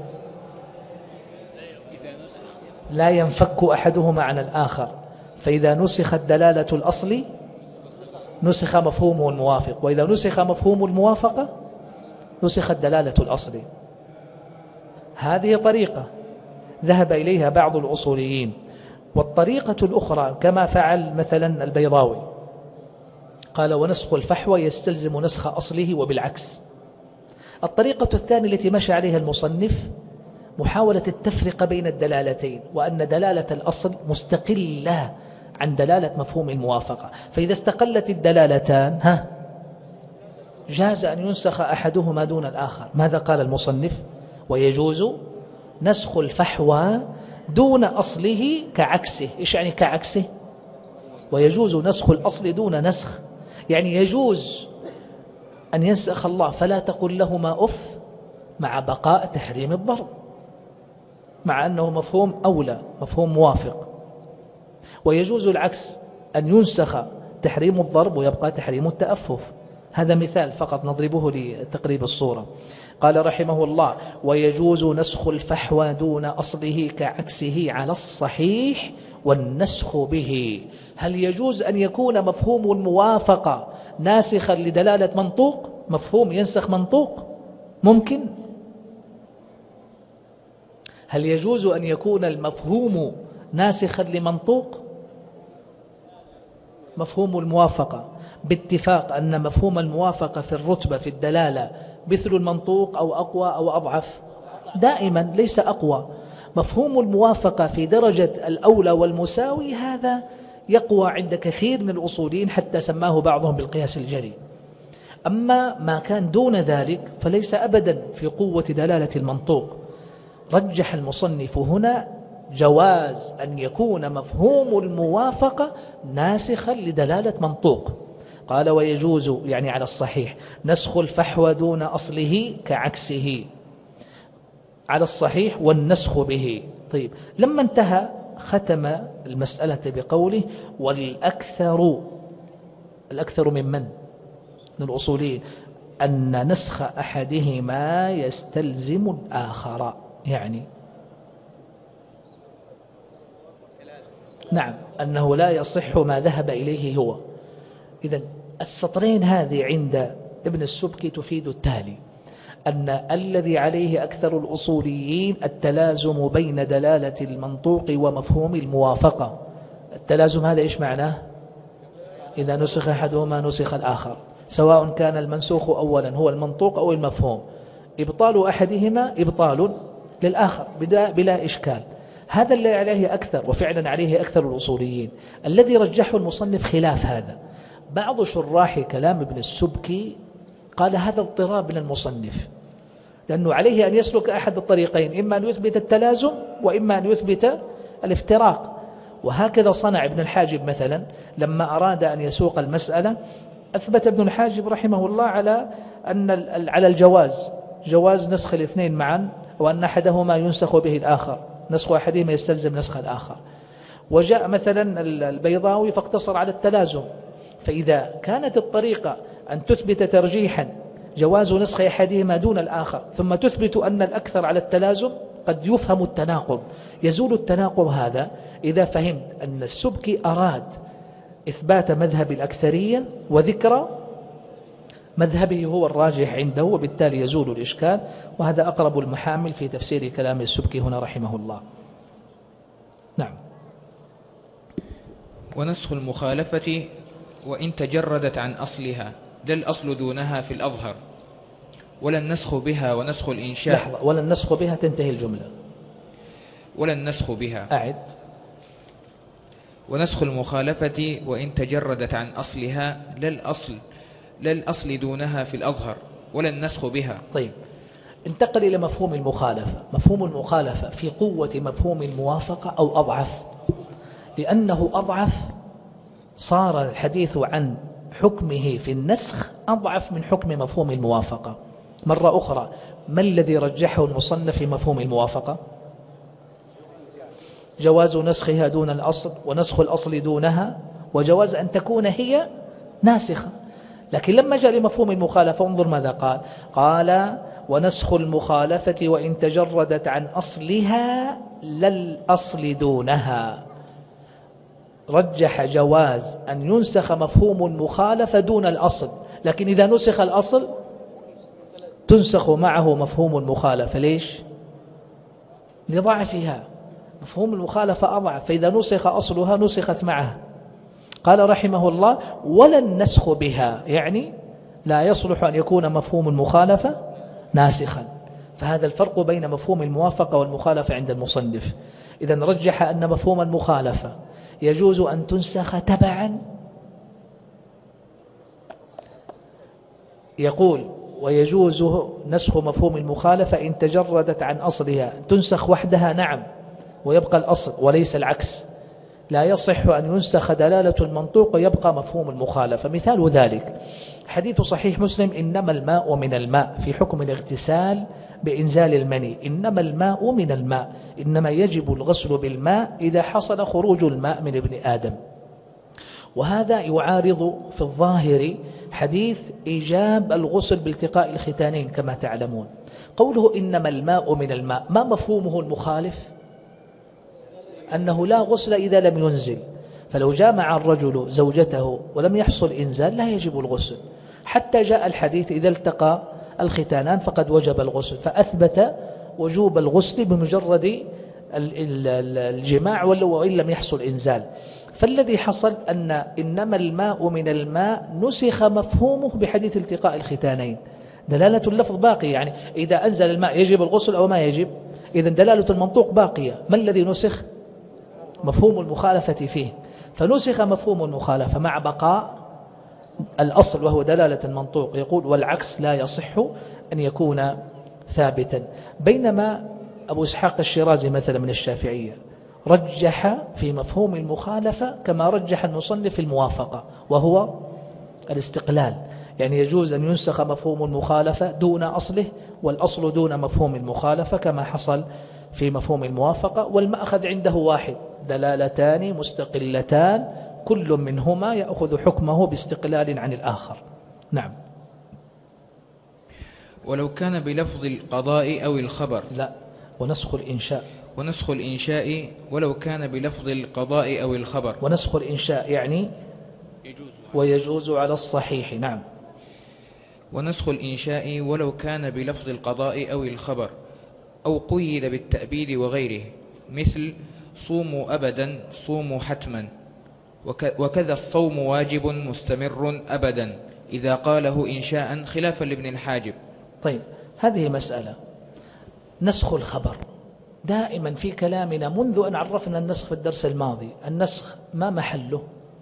لا ينفك أحدهما عن الآخر، فإذا نسخت دلالة الأصل نسخ مفهومه الموافق، وإذا نسخ مفهوم الموافقة نسخت دلالة الأصل. هذه طريقة ذهب إليها بعض الأصوليين. والطريقة الأخرى كما فعل مثلا البيضاوي، قال: ونسخ الفحوى يستلزم نسخ أصله وبالعكس. الطريقة الثانية التي مشى عليها المصنف محاولة التفرقة بين الدلالتين، وأن دلالة الأصل مستقلة عن دلالة مفهوم الموافقة، فإذا استقلت الدلالتان جاز أن ينسخ أحدهما دون الآخر. ماذا قال المصنف؟ ويجوز نسخ الفحوى دون أصله كعكسه. إيش يعني كعكسه؟ ويجوز نسخ الأصل دون نسخ، يعني يجوز أن ينسخ الله فلا تقل لهما أف مع بقاء تحريم الضرب، مع أنه مفهوم أولى، مفهوم موافق. ويجوز العكس، أن ينسخ تحريم الضرب ويبقى تحريم التأفف. هذا مثال فقط نضربه لتقريب الصورة. قال رحمه الله: ويجوز نسخ الفحوى دون أصله كعكسه على الصحيح والنسخ به. هل يجوز أن يكون مفهوم الموافقة ناسخا لدلالة منطوق؟ مفهوم ينسخ منطوق ممكن؟ هل يجوز أن يكون المفهوم ناسخا لمنطوق؟ مفهوم الموافقة باتفاق أن مفهوم الموافقة في الرتبة في الدلالة مثل المنطوق أو أقوى أو أضعف؟ دائما ليس أقوى. مفهوم الموافقة في درجة الأولى والمساوي هذا يقوى عند كثير من الأصوليين حتى سماه بعضهم بالقياس الجري. أما ما كان دون ذلك فليس أبدا في قوة دلالة المنطوق. رجح المصنف هنا جواز أن يكون مفهوم الموافقة ناسخا لدلالة منطوق. قال: ويجوز يعني على الصحيح نسخ الفحوى دون أصله كعكسه على الصحيح والنسخ به. طيب، لما انتهى ختم المسألة بقوله: والأكثر. الأكثر من من الأصوليين أن نسخ أحدهما يستلزم الآخر. يعني نعم، أنه لا يصح ما ذهب إليه هو. إذن السطرين هذه عند ابن السبكي تفيد التالي: أن الذي عليه أكثر الأصوليين التلازم بين دلالة المنطوق ومفهوم الموافقة. التلازم هذا إيش معناه؟ إذا نسخ أحدهما نسخ الآخر، سواء كان المنسوخ أولا هو المنطوق أو المفهوم. إبطال أحدهما إبطال للآخر بلا إشكال. هذا اللي عليه أكثر، وفعلا عليه أكثر الأصوليين. الذي رجحه المصنف خلاف هذا. بعض شراح كلام ابن السبكي قال هذا اضطراب من المصنف، لأنه عليه أن يسلك أحد الطريقين: إما أن يثبت التلازم وإما أن يثبت الافتراق. وهكذا صنع ابن الحاجب مثلا لما أراد أن يسوق المسألة. أثبت ابن الحاجب رحمه الله على الجواز، جواز نسخ الاثنين معا، وأن أحدهما ينسخ به الآخر، نسخ أحدهما يستلزم نسخ الآخر. وجاء مثلا البيضاوي فاقتصر على التلازم. فإذا كانت الطريقة أن تثبت ترجيحا جواز نسخ أحدهما دون الآخر، ثم تثبت أن الأكثر على التلازم، قد يفهم التناقض. يزول التناقض هذا إذا فهمت أن السبكي أراد إثبات مذهب الأكثرية وذكر مذهبه هو الراجح عنده، وبالتالي يزول الإشكال. وهذا أقرب المحامل في تفسير كلام السبكي هنا رحمه الله. نعم. ونسخ المخالفة وإن تجردت عن أصلها لا الأصل دونها في الأظهر، ولا النسخ بها ونسخ الإنشاء. لحظة، ولا النسخ بها تنتهي الجملة. ولا النسخ بها. أعد. ونسخ المخالفة وإن تجردت عن أصلها لا الأصل دونها في الأظهر، ولا النسخ بها. طيب، انتقل إلى مفهوم المخالفة. مفهوم المخالفة في قوة مفهوم الموافقة أو أضعف؟ لأنه أضعف صار الحديث عن حكمه في النسخ أضعف من حكم مفهوم الموافقة. مرة أخرى، ما الذي رجحه المصنف في مفهوم الموافقة؟ جواز نسخها دون الأصل، ونسخ الأصل دونها، وجواز أن تكون هي ناسخة. لكن لما جاء لمفهوم المخالفة انظر ماذا قال. قال: ونسخ المخالفة وإن تجردت عن أصلها لا الأصل دونها. رجح جواز أن ينسخ مفهوم المخالفة دون الأصل، لكن إذا نسخ الأصل تنسخ معه مفهوم المخالفة. ليش؟ لضعفها. مفهوم المخالفة أضعف، فإذا نسخ أصلها نسخت معها. قال رحمه الله: ولا النسخ بها، يعني لا يصلح أن يكون مفهوم المخالفة ناسخا. فهذا الفرق بين مفهوم الموافقة والمخالفة عند المصنف. إذن رجح أن مفهوم المخالفة يجوز أن تنسخ تبعا. يقول: ويجوز نسخ مفهوم المخالفة إن تجردت عن أصلها. تنسخ وحدها نعم، ويبقى الأصل، وليس العكس. لا يصح أن ينسخ دلالة المنطوق ويبقى مفهوم المخالفة. مثال ذلك حديث صحيح مسلم: إنما الماء من الماء، في حكم الاغتسال بإنزال المني. إنما الماء من الماء، إنما يجب الغسل بالماء إذا حصل خروج الماء من ابن آدم. وهذا يعارض في الظاهر حديث إيجاب الغسل بالتقاء الختانين كما تعلمون. قوله إنما الماء من الماء، ما مفهومه المخالف؟ أنه لا غسل إذا لم ينزل، فلو جامع الرجل زوجته ولم يحصل إنزال لا يجب الغسل، حتى جاء الحديث إذا التقى الختانان فقد وجب الغسل، فأثبت وجوب الغسل بمجرد الجماع وإن لم يحصل إنزال. فالذي حصل أن إنما الماء من الماء نسخ مفهومه بحديث التقاء الختانين. دلالة اللفظ باقية، يعني إذا أنزل الماء يجب الغسل أو ما يجب، إذا دلالة المنطوق باقية. ما الذي نسخ؟ مفهوم المخالفة فيه، فنسخ مفهوم المخالفة مع بقاء الأصل وهو دلالة المنطوق. يقول والعكس لا يصح أن يكون ثابتا. بينما أبو إسحاق الشيرازي مثلا من الشافعية رجح في مفهوم المخالفة كما رجح المصنف الموافقة، وهو الاستقلال، يعني يجوز أن ينسخ مفهوم المخالفة دون أصله والأصل دون مفهوم المخالفة كما حصل في مفهوم الموافقة. والمأخذ عنده واحد، دلالتان مستقلتان كل منهما يأخذ حكمه باستقلال عن الآخر. نعم. ولو كان بلفظ القضاء أو الخبر. لا، ونسخ الإنشاء. ونسخ الإنشاء ولو كان بلفظ القضاء أو الخبر. ونسخ الإنشاء يعني ويجوز على الصحيح. نعم. ونسخ الإنشاء ولو كان بلفظ القضاء أو الخبر أو قيد بالتأبيد وغيره، مثل صوموا أبدا، صوموا حتما، وكذا الصوم واجب مستمر أبدا إذا قاله إنشاء خلافا لابن الحاجب. طيب، هذه مسألة. نسخ الخبر دائما في كلامنا منذ أن عرفنا النسخ في الدرس الماضي، النسخ ما محله؟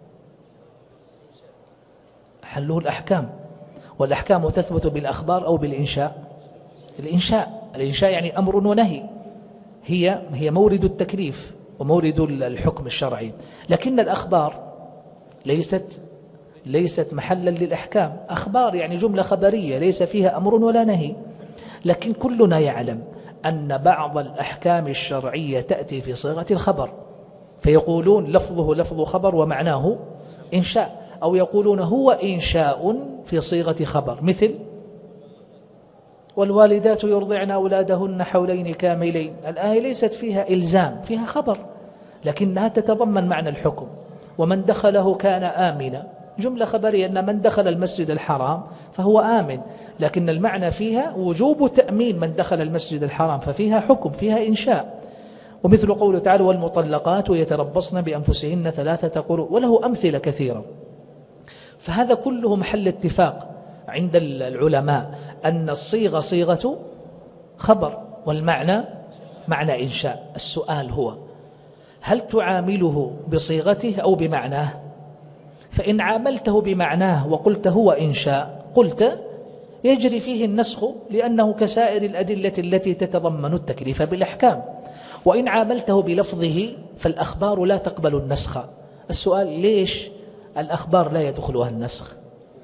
حله الأحكام، والأحكام تثبت بالأخبار أو بالإنشاء. الإنشاء يعني أمر ونهي، هي مورد التكليف ومورد الحكم الشرعي، لكن الأخبار ليست محلا للأحكام. أخبار يعني جملة خبرية ليس فيها أمر ولا نهي، لكن كلنا يعلم أن بعض الأحكام الشرعية تأتي في صيغة الخبر، فيقولون لفظه لفظ خبر ومعناه إنشاء، أو يقولون هو إنشاء في صيغة خبر، مثل والوالدات يرضعن أولادهن حولين كاملين. الآية ليست فيها إلزام، فيها خبر، لكنها تتضمن معنى الحكم. ومن دخله كان آمنا، جملة خبرية أن من دخل المسجد الحرام فهو آمن، لكن المعنى فيها وجوب تأمين من دخل المسجد الحرام، ففيها حكم، فيها إنشاء. ومثل قوله تعالى والمطلقات يتربصن بأنفسهن 3 قروء، وله أمثلة كثيرة. فهذا كله محل اتفاق عند العلماء أن الصيغة صيغة خبر والمعنى معنى إنشاء. السؤال هو هل تعامله بصيغته أو بمعناه؟ فإن عاملته بمعناه وقلت هو إنشاء قلت يجري فيه النسخ، لأنه كسائر الأدلة التي تتضمن التكليف بالأحكام. وإن عاملته بلفظه فالأخبار لا تقبل النسخ. السؤال ليش الأخبار لا يدخلها النسخ؟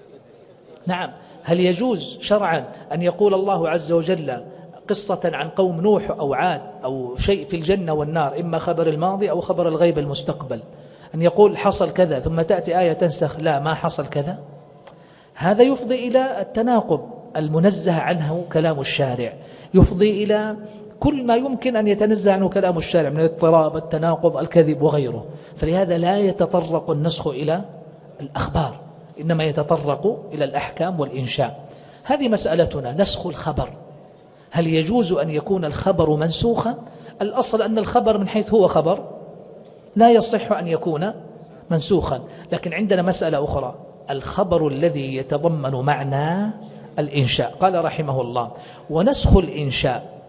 نعم، هل يجوز شرعا أن يقول الله عز وجل قصة عن قوم نوح أو عاد أو شيء في الجنة والنار، إما خبر الماضي أو خبر الغيب المستقبل، أن يقول حصل كذا ثم تأتي آية تنسخ لا ما حصل كذا؟ هذا يفضي إلى التناقض المنزه عنه كلام الشارع، يفضي إلى كل ما يمكن أن يتنزه عنه كلام الشارع من الاضطراب، التناقض، الكذب وغيره. فلهذا لا يتطرق النسخ إلى الأخبار، إنما يتطرق إلى الأحكام والإنشاء. هذه مسألتنا، نسخ الخبر. هل يجوز أن يكون الخبر منسوخا؟ الأصل أن الخبر من حيث هو خبر لا يصح أن يكون منسوخا، لكن عندنا مسألة أخرى، الخبر الذي يتضمن معنى الإنشاء. قال رحمه الله ونسخ الإنشاء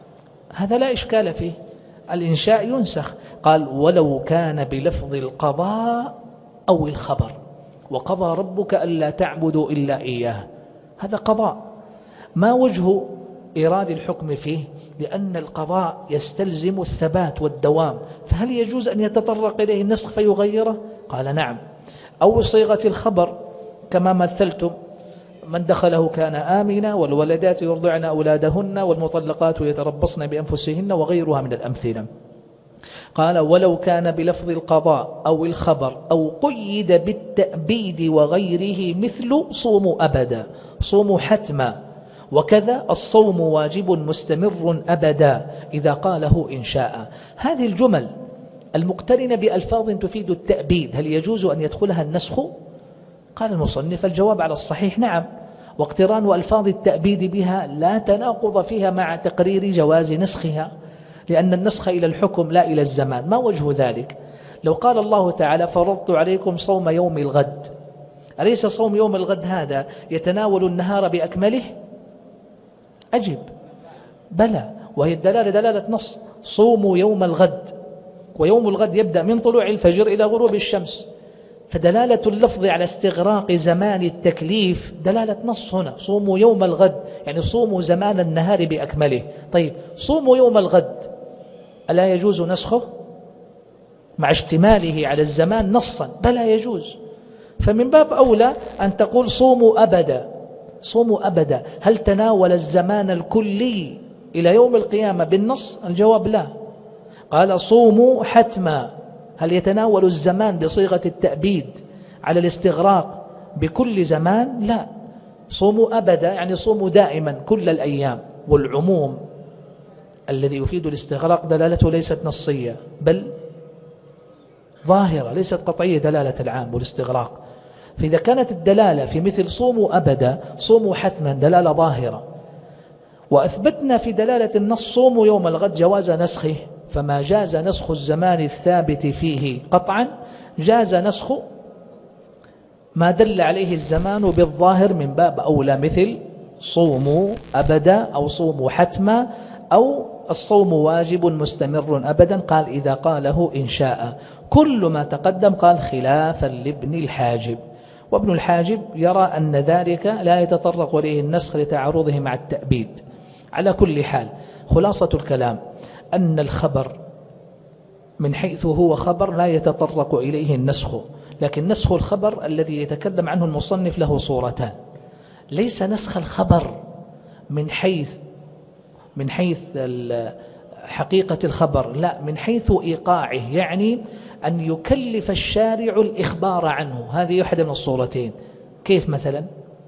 هذا لا إشكال فيه، الإنشاء ينسخ. قال ولو كان بلفظ القضاء أو الخبر، وقضى ربك ألا تعبدوا إلا إياه، هذا قضاء. ما وجه إيراد الحكم فيه؟ لأن القضاء يستلزم الثبات والدوام، فهل يجوز أن يتطرق إليه النسخ فيغيره؟ قال نعم. أو صيغة الخبر كما مثلتم من دخله كان آمنا، والولدات يرضعن أولادهن، والمطلقات يتربصن بأنفسهن، وغيرها من الأمثلة. قال ولو كان بلفظ القضاء أو الخبر أو قيد بالتأبيد وغيره مثل صوموا أبدا، صوموا حتما، وكذا الصوم واجب مستمر أبدا إذا قاله إن شاء. هذه الجمل المقترنة بألفاظ تفيد التأبيد هل يجوز أن يدخلها النسخ؟ قال المصنف الجواب على الصحيح نعم، واقتران ألفاظ التأبيد بها لا تناقض فيها مع تقرير جواز نسخها، لأن النسخ إلى الحكم لا إلى الزمان. ما وجه ذلك؟ لو قال الله تعالى فرضت عليكم صوم يوم الغد، أليس صوم يوم الغد هذا يتناول النهار بأكمله؟ أجب بلى، وهي الدلالة دلالة نص، صوموا يوم الغد، ويوم الغد يبدأ من طلوع الفجر إلى غروب الشمس، فدلالة اللفظ على استغراق زمان التكليف دلالة نص هنا، صوموا يوم الغد يعني صوموا زمان النهار بأكمله. طيب صوموا يوم الغد ألا يجوز نسخه مع اشتماله على الزمان نصا؟ بلى يجوز. فمن باب أولى أن تقول صوموا أبدا، صوموا أبدا، هل تناول الزمان الكلي إلى يوم القيامة بالنص؟ الجواب لا. قال صوموا حتما، هل يتناول الزمان بصيغة التأبيد على الاستغراق بكل زمان؟ لا. صوموا أبدا يعني صوموا دائما كل الأيام، والعموم الذي يفيد الاستغراق دلالته ليست نصية بل ظاهرة، ليست قطعية دلالة العام والاستغراق. فإذا كانت الدلالة في مثل صوموا أبدا صوموا حتما دلالة ظاهرة، وأثبتنا في دلالة النص صوموا يوم الغد جواز نسخه، فما جاز نسخ الزمان الثابت فيه قطعا جاز نسخ ما دل عليه الزمان بالظاهر من باب أولى، مثل صوموا أبدا أو صوموا حتما أو الصوم واجب مستمر أبدا. قال إذا قاله إن شاء. كل ما تقدم قال خلافا لابن الحاجب، وابن الحاجب يرى أن ذلك لا يتطرق إليه النسخ لتعارضه مع التأبيد. على كل حال خلاصة الكلام أن الخبر من حيث هو خبر لا يتطرق إليه النسخ، لكن نسخ الخبر الذي يتكلم عنه المصنف له صورتان، ليس نسخ الخبر من حيث حقيقة الخبر، لا، من حيث إيقاعه، يعني أن يكلف الشارع الإخبار عنه. هذه واحدة من الصورتين. كيف مثلا؟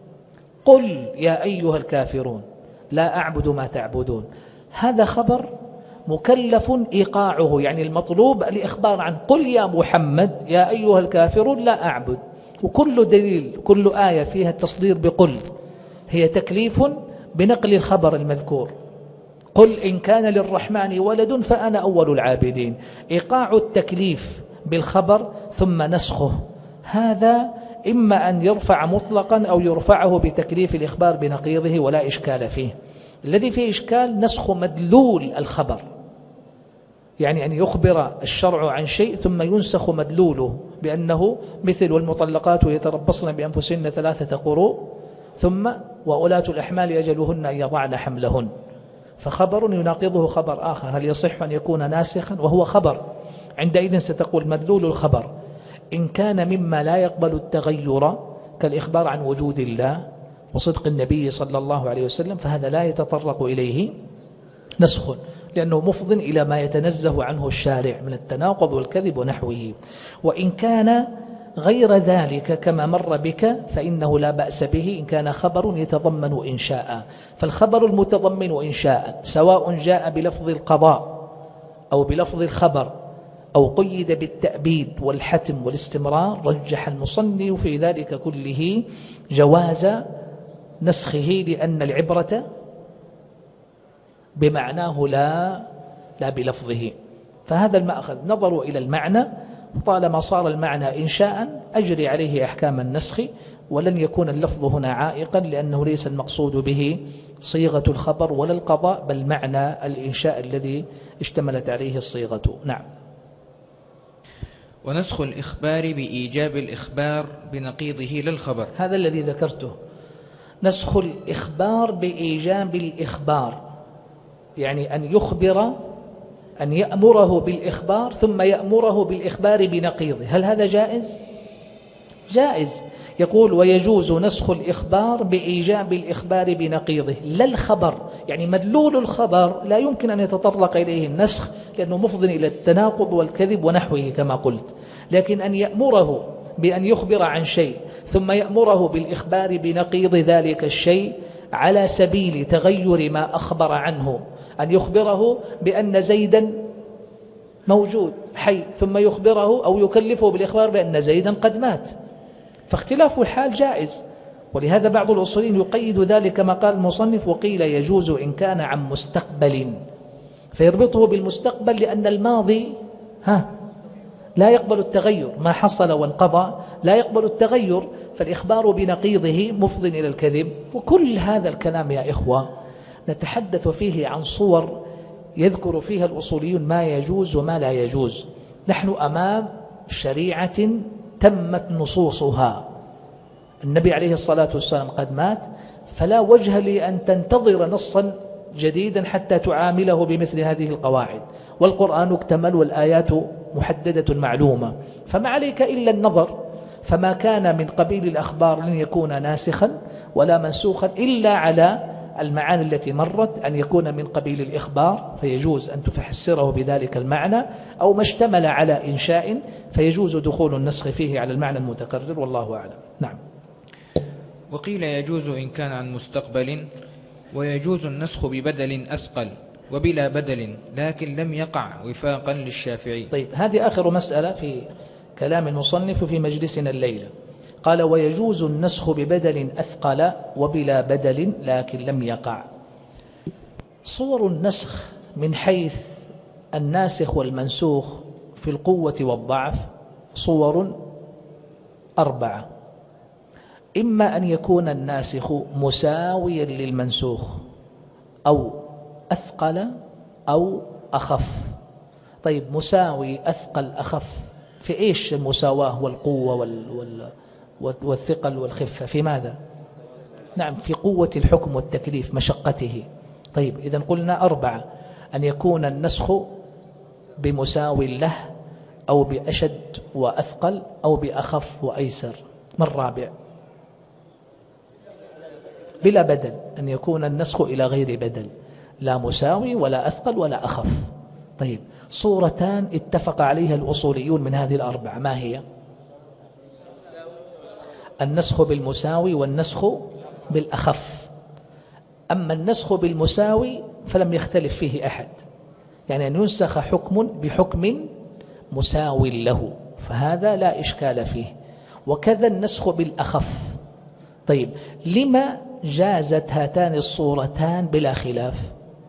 قل يا أيها الكافرون لا أعبد ما تعبدون، هذا خبر مكلف إيقاعه، يعني المطلوب الإخبار عنه. قل يا محمد يا أيها الكافرون لا أعبد، وكل دليل كل آية فيها التصدير بقل هي تكليف بنقل الخبر المذكور. قل إن كان للرحمن ولد فأنا أول العابدين، إيقاع التكليف بالخبر ثم نسخه، هذا إما أن يرفع مطلقا أو يرفعه بتكليف الإخبار بنقيضه ولا إشكال فيه. الذي فيه إشكال نسخ مدلول الخبر، يعني أن يخبر الشرع عن شيء ثم ينسخ مدلوله بأنه مثل والمطلقات يتربصن بأنفسهن 3 قروء ثم وأولاة الأحمال أجلهن أن يضعن حملهن، فخبر يناقضه خبر آخر، هل يصح أن يكون ناسخا وهو خبر؟ عندئذ ستقول مدلول الخبر إن كان مما لا يقبل التغير كالإخبار عن وجود الله وصدق النبي صلى الله عليه وسلم، فهذا لا يتطرق إليه نسخ، لأنه مفض إلى ما يتنزه عنه الشارع من التناقض والكذب ونحوه. وإن كان غير ذلك كما مر بك فإنه لا بأس به إن كان خبر يتضمن إنشاء. فالخبر المتضمن إنشاء سواء جاء بلفظ القضاء أو بلفظ الخبر أو قيد بالتأبيد والحتم والاستمرار، رجح المصنف في ذلك كله جواز نسخه، لأن العبرة بمعناه لا بلفظه. فهذا المأخذ نظروا إلى المعنى، طالما صار المعنى إنشاء أجري عليه أحكام النسخ، ولن يكون اللفظ هنا عائقا، لأنه ليس المقصود به صيغة الخبر ولا القضاء، بل معنى الإنشاء الذي اشتملت عليه الصيغة. نعم. ونسخ الإخبار بإيجاب الإخبار بنقيضه للخبر، هذا الذي ذكرته، نسخ الإخبار بإيجاب الإخبار، يعني أن يخبر، أن يأمره بالإخبار ثم يأمره بالإخبار بنقيضه. هل هذا جائز؟ جائز. يقول ويجوز نسخ الإخبار بإيجاب الإخبار بنقيضه لا الخبر، يعني مدلول الخبر لا يمكن أن يتطرق إليه النسخ لأنه مفض إلى التناقض والكذب ونحوه كما قلت، لكن أن يأمره بأن يخبر عن شيء ثم يأمره بالإخبار بنقيض ذلك الشيء على سبيل تغير ما أخبر عنه، أن يخبره بأن زيدا موجود حي ثم يخبره أو يكلفه بالإخبار بأن زيدا قد مات، فاختلاف الحال جائز. ولهذا بعض الأصوليين يقيد ذلك كما قال المصنف وقيل يجوز إن كان عن مستقبل، فيربطه بالمستقبل لأن الماضي لا يقبل التغير، ما حصل وانقضى لا يقبل التغير، فالإخبار بنقيضه مفض إلى الكذب. وكل هذا الكلام يا إخوة نتحدث فيه عن صور يذكر فيها الأصوليون ما يجوز وما لا يجوز. نحن أمام شريعة تمت نصوصها، النبي عليه الصلاة والسلام قد مات، فلا وجه لأن تنتظر نصا جديدا حتى تعامله بمثل هذه القواعد، والقرآن اكتمل والآيات محددة معلومة، فما عليك إلا النظر، فما كان من قبيل الأخبار لن يكون ناسخا ولا منسوخا إلا على المعاني التي مرت، أن يكون من قبيل الإخبار فيجوز أن تفسره بذلك المعنى، أو ما اشتمل على إنشاء فيجوز دخول النسخ فيه على المعنى المتكرر، والله أعلم. نعم. وقيل يجوز إن كان عن مستقبل، ويجوز النسخ ببدل أثقل وبلا بدل لكن لم يقع وفاقا للشافعي. طيب، هذه آخر مسألة في كلام المصنف في مجلسنا الليلة. قال ويجوز النسخ ببدل أثقل وبلا بدل لكن لم يقع. صور النسخ من حيث الناسخ والمنسوخ في القوة والضعف صور 4، إما أن يكون الناسخ مساويا للمنسوخ أو أثقل أو أخف. طيب، مساوي أثقل أخف في إيش المساواة والقوة والثقل والخفة؟ في ماذا؟ نعم، في قوة الحكم والتكليف مشقته. طيب، إذا قلنا 4، أن يكون النسخ بمساو له أو بأشد وأثقل أو بأخف وأيسر. ما الرابع؟ بلا بدل، أن يكون النسخ إلى غير بدل، لا مساوي ولا أثقل ولا أخف. طيب، صورتان اتفق عليها الأصوليون من هذه ال4، ما هي؟ النسخ بالمساوي والنسخ بالأخف. أما النسخ بالمساوي فلم يختلف فيه أحد، يعني أن ينسخ حكم بحكم مساو له، فهذا لا إشكال فيه. وكذا النسخ بالأخف. طيب، لما جازت هاتان الصورتان بلا خلاف؟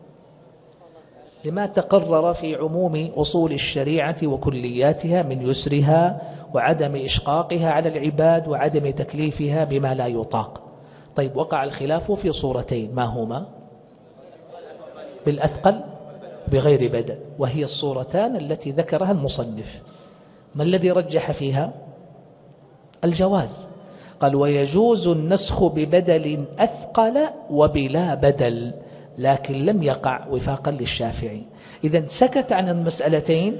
لما تقرر في عموم أصول الشريعة وكلياتها من يسرها وعدم إشقاقها على العباد وعدم تكليفها بما لا يطاق. طيب، وقع الخلاف في صورتين، ما هما؟ بالأثقل بغير بدل، وهي الصورتان التي ذكرها المصنف. ما الذي رجح فيها؟ الجواز. قال ويجوز النسخ ببدل أثقل وبلا بدل لكن لم يقع وفاقا للشافعي. إذن سكت عن المسألتين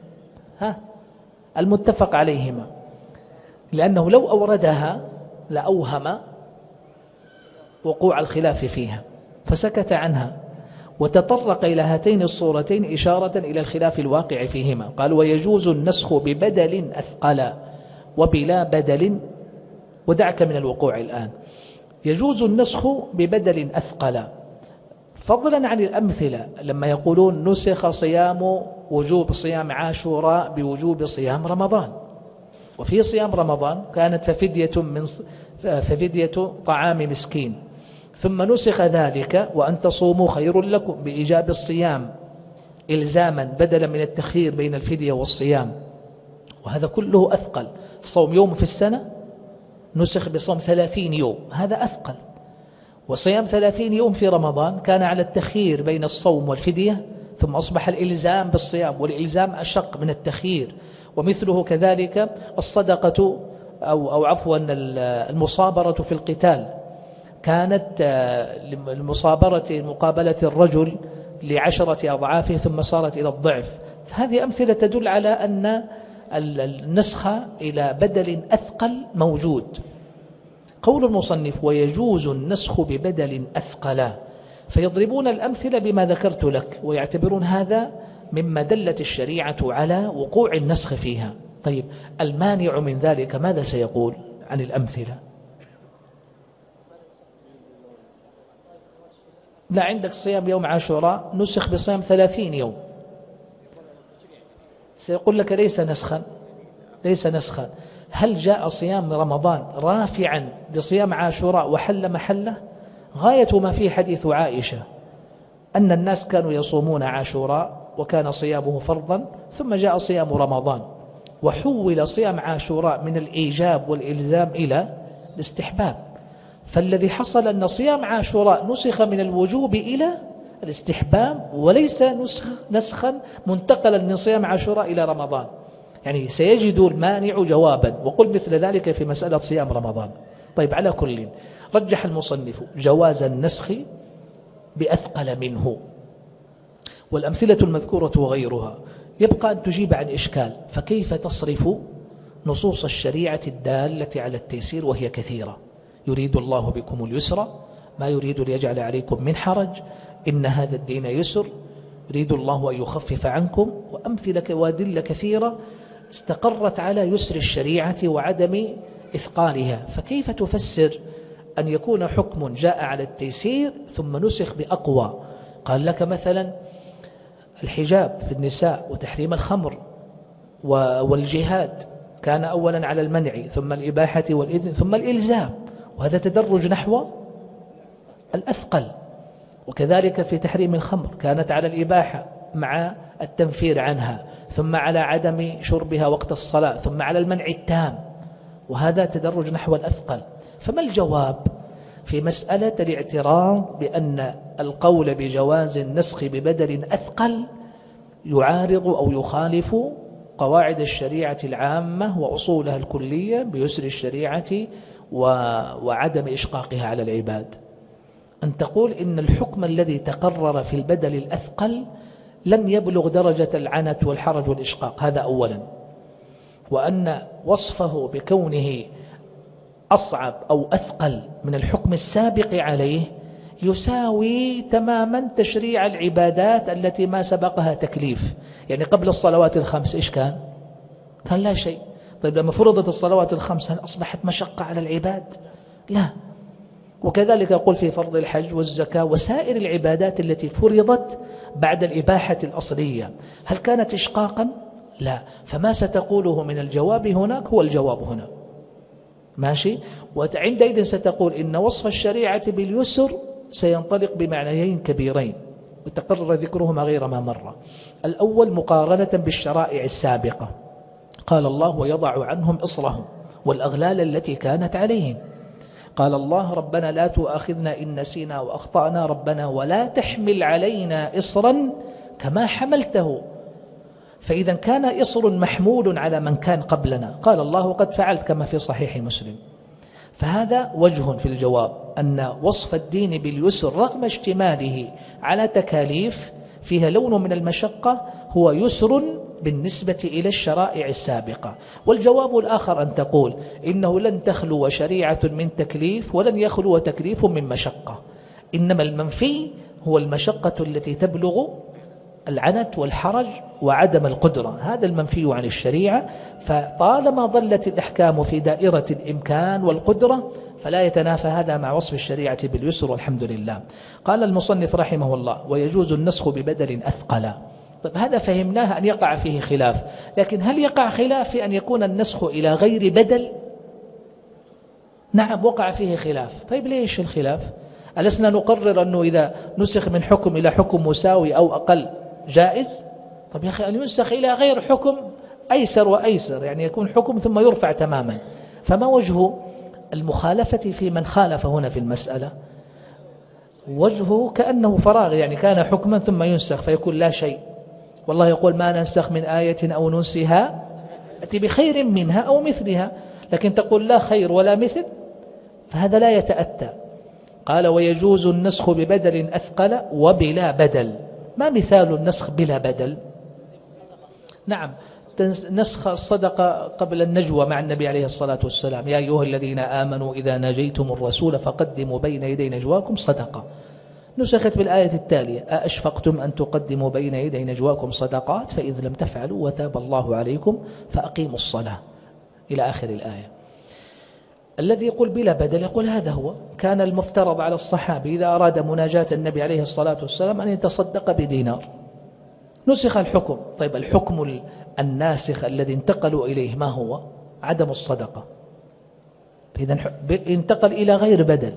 المتفق عليهما، لأنه لو أوردها لأوهم وقوع الخلاف فيها، فسكت عنها وتطرق إلى هاتين الصورتين إشارة إلى الخلاف الواقع فيهما. قال ويجوز النسخ ببدل أثقل وبلا بدل، ودعك من الوقوع الآن. يجوز النسخ ببدل أثقل، فضلا عن الأمثلة لما يقولون نسخ صيام وجوب صيام عاشوراء بوجوب صيام رمضان، وفي صيام رمضان كانت ففدية طعام مسكين، ثم نسخ ذلك وأن تصوموا خير لكم بإيجاب الصيام إلزاما بدلا من التخيير بين الفدية والصيام، وهذا كله أثقل. صوم يوم في السنة نسخ بصوم 30 يوم، هذا أثقل. وصيام 30 يوم في رمضان كان على التخيير بين الصوم والفدية، ثم أصبح الإلزام بالصيام، والإلزام أشق من التخيير. ومثله كذلك الصدقة أو عفوا المصابرة في القتال، كانت المصابرة مقابلة الرجل ل10 أضعافه ثم صارت إلى الضعف. هذه أمثلة تدل على أن النسخ إلى بدل أثقل موجود. قول المصنف ويجوز النسخ ببدل أثقل، فيضربون الأمثلة بما ذكرت لك ويعتبرون هذا مما دلت الشريعة على وقوع النسخ فيها. طيب المانع من ذلك ماذا سيقول عن الأمثلة؟ لا، عندك صيام يوم عاشوراء نسخ بصيام 30 يوم، سيقول لك ليس نسخا، ليس نسخا. هل جاء صيام رمضان رافعا لصيام عاشوراء وحل محله؟ غاية ما فيه حديث عائشة أن الناس كانوا يصومون عاشوراء وكان صيامه فرضا، ثم جاء صيام رمضان وحول صيام عاشوراء من الإيجاب والإلزام إلى الاستحباب، فالذي حصل أن صيام عاشوراء نسخ من الوجوب إلى الاستحباب وليس نسخا منتقلا من صيام عاشوراء إلى رمضان. يعني سيجد المانع جوابا، وقل مثل ذلك في مسألة صيام رمضان. طيب على كل رجح المصنف جواز النسخ بأثقل منه، والأمثلة المذكورة وغيرها. يبقى أن تجيب عن إشكال، فكيف تصرف نصوص الشريعة الدالة على التيسير وهي كثيرة؟ يريد الله بكم اليسر ما يريد ليجعل عليكم من حرج، إن هذا الدين يسر، يريد الله أن يخفف عنكم، وأمثلة وأدلة كثيرة استقرت على يسر الشريعة وعدم إثقالها. فكيف تفسر أن يكون حكم جاء على التيسير ثم نسخ بأقوى؟ قال لك مثلا الحجاب في النساء وتحريم الخمر والجهاد كان أولا على المنع ثم الإباحة والإذن ثم الإلزام، وهذا تدرج نحو الأثقل. وكذلك في تحريم الخمر كانت على الإباحة مع التنفير عنها، ثم على عدم شربها وقت الصلاة، ثم على المنع التام، وهذا تدرج نحو الأثقل. فما الجواب في مسألة الاعتراض بأن القول بجواز النسخ ببدل أثقل يعارض أو يخالف قواعد الشريعة العامة وأصولها الكلية بيسر الشريعة وعدم إشقاقها على العباد؟ أن تقول إن الحكم الذي تقرر في البدل الأثقل لم يبلغ درجة العنت والحرج والإشقاق، هذا أولا، وأن وصفه بكونه أصعب أو أثقل من الحكم السابق عليه يساوي تماما تشريع العبادات التي ما سبقها تكليف. يعني قبل الصلوات الخمس إيش كان لا شيء. طيب لما فرضت الصلوات الخمس هل أصبحت مشقة على العباد؟ لا. وكذلك يقول في فرض الحج والزكاة وسائر العبادات التي فرضت بعد الإباحة الأصلية هل كانت إشقاقا؟ لا. فما ستقوله من الجواب هناك هو الجواب هنا، ماشي. وعندئذ ستقول إن وصف الشريعة باليسر سينطلق بمعنيين كبيرين وتقرر ذكرهما غير ما مر. الأول مقارنة بالشرائع السابقة، قال الله ويضع عنهم إصرهم والأغلال التي كانت عليهم. قال الله ربنا لا تؤاخذنا إن نسينا وأخطأنا ربنا ولا تحمل علينا إصرا كما حملته. فإذا كان إصر محمول على من كان قبلنا، قال الله قد فعلت كما في صحيح مسلم. فهذا وجه في الجواب، أن وصف الدين باليسر رغم اشتماله على تكاليف فيها لون من المشقة هو يسر بالنسبة إلى الشرائع السابقة. والجواب الآخر أن تقول إنه لن تخلو شريعة من تكليف ولن يخلو تكليف من مشقة، إنما المنفي هو المشقة التي تبلغ العنت والحرج وعدم القدرة، هذا المنفي عن الشريعة. فطالما ظلت الأحكام في دائرة الإمكان والقدرة فلا يتنافى هذا مع وصف الشريعة باليسر والحمد لله. قال المصنف رحمه الله ويجوز النسخ ببدل أثقل. طيب هذا فهمناه أن يقع فيه خلاف، لكن هل يقع خلاف في أن يكون النسخ إلى غير بدل؟ نعم وقع فيه خلاف. طيب ليش الخلاف؟ ألسنا نقرر أنه إذا نسخ من حكم إلى حكم مساوي أو أقل جائز؟ طيب يا أخي أن ينسخ إلى غير حكم أيسر وأيسر، يعني يكون حكم ثم يرفع تماما. فما وجه المخالفة في من خالف هنا في المسألة؟ وجهه كأنه فراغ، يعني كان حكما ثم ينسخ فيكون لا شيء. والله يقول ما ننسخ من آية أو ننسها أتي بخير منها أو مثلها، لكن تقول لا خير ولا مثل، فهذا لا يتأتى. قال ويجوز النسخ ببدل أثقل وبلا بدل. ما مثال النسخ بلا بدل؟ نعم نسخ الصدقة قبل النجوى مع النبي عليه الصلاة والسلام: يا أيها الذين آمنوا إذا ناجيتم الرسول فقدموا بين يدي نجواكم صدقة. نسخت بالآية التالية: أأشفقتم أن تقدموا بين يدي نجواكم صدقات فإذ لم تفعلوا وتاب الله عليكم فأقيموا الصلاة، إلى آخر الآية. الذي يقول بلا بدل يقول هذا هو كان المفترض على الصحابي إذا أراد مناجاة النبي عليه الصلاة والسلام أن يتصدق بدينار. نسخ الحكم. طيب الحكم الناسخ الذي انتقلوا إليه ما هو؟ عدم الصدقة. إذا انتقل إلى غير بدل.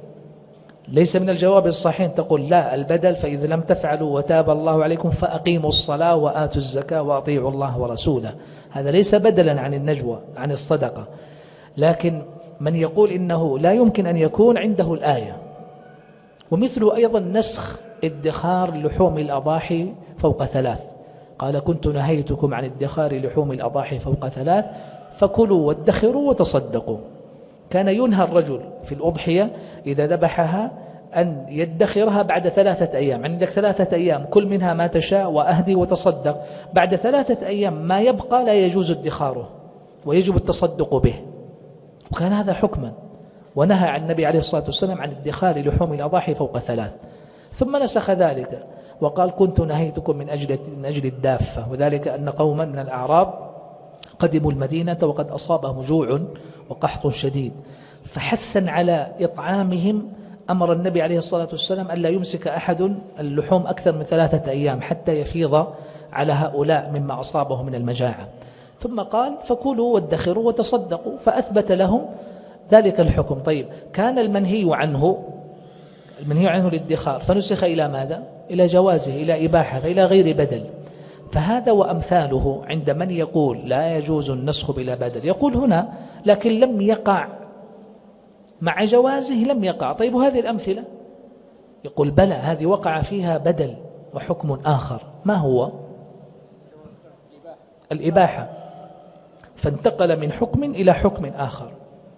ليس من الجواب الصحيح تقول لا البدل فإذا لم تفعلوا وتاب الله عليكم فأقيموا الصلاة وآتوا الزكاة وأطيعوا الله ورسوله. هذا ليس بدلا عن النجوى عن الصدقة. لكن من يقول إنه لا يمكن أن يكون عنده الآية. ومثله أيضا نسخ ادخار لحوم الأضاحي فوق 3. قال كنت نهيتكم عن ادخار لحوم الأضاحي فوق 3 فكلوا وادخروا وتصدقوا. كان ينهى الرجل في الأضحية إذا ذبحها أن يدخرها بعد 3 أيام. عندك 3 أيام كل منها ما تشاء وأهدي وتصدق. بعد 3 أيام ما يبقى لا يجوز ادخاره ويجب التصدق به. وكان هذا حكما، ونهى عن النبي عليه الصلاة والسلام عن ادخار لحوم الأضاحي فوق 3. ثم نسخ ذلك وقال كنت نهيتكم من أجل الدافة، وذلك أن قوما من الأعراب قدموا المدينة وقد أصابهم جوع وقحط شديد، فحثا على إطعامهم أمر النبي عليه الصلاة والسلام ألا يمسك أحد اللحوم أكثر من 3 أيام حتى يفيض على هؤلاء مما أصابهم من المجاعة. ثم قال فكلوا وادخروا وتصدقوا، فأثبت لهم ذلك الحكم. طيب كان المنهي عنه الادخار فنسخ إلى ماذا؟ إلى جوازه، إلى إباحة، إلى غير بدل. فهذا وأمثاله عند من يقول لا يجوز النسخ بلا بدل يقول هنا لكن لم يقع مع جوازه لم يقع. طيب وهذه الأمثلة؟ يقول بلى هذه وقع فيها بدل وحكم آخر. ما هو؟ الإباحة، فانتقل من حكم إلى حكم آخر.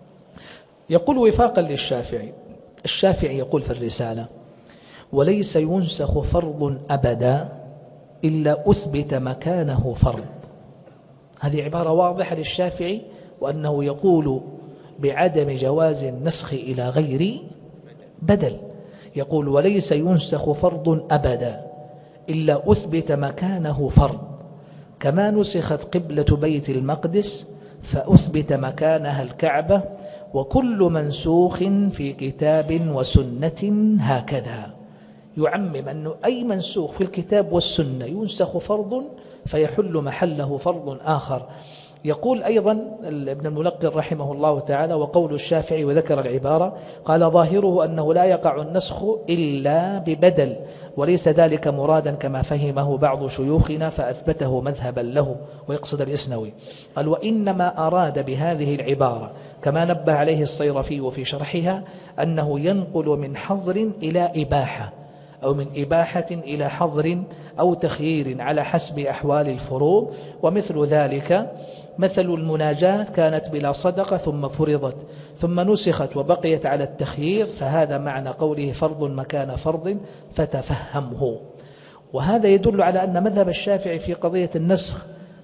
يقول وفاقا للشافعي، الشافعي يقول في الرسالة وليس ينسخ فرض أبدا إلا أثبت مكانه فرض. هذه عبارة واضحة للشافعي، وأنه يقول بعدم جواز النسخ إلى غير بدل. يقول وليس ينسخ فرض أبدا إلا أثبت مكانه فرض، كما نسخت قبلة بيت المقدس فأثبت مكانها الكعبة، وكل منسوخ في كتاب وسنة هكذا. يعمم أنه أي منسوخ في الكتاب والسنة ينسخ فرض فيحل محله فرض آخر. يقول أيضا ابن الملقن رحمه الله تعالى وقول الشافعي وذكر العبارة قال ظاهره أنه لا يقع النسخ إلا ببدل، وليس ذلك مرادا كما فهمه بعض شيوخنا فأثبته مذهبا له، ويقصد الإسنوي. قال وإنما أراد بهذه العبارة كما نبه عليه الصيرفي في شرحها أنه ينقل من حظر إلى إباحة، أو من إباحة إلى حظر أو تخيير على حسب أحوال الفروض. ومثل ذلك مثل المناجاة كانت بلا صدقة ثم فرضت ثم نسخت وبقيت على التخيير، فهذا معنى قوله فرض مكان فرض فتفهمه. وهذا يدل على أن مذهب الشافعي في قضية النسخ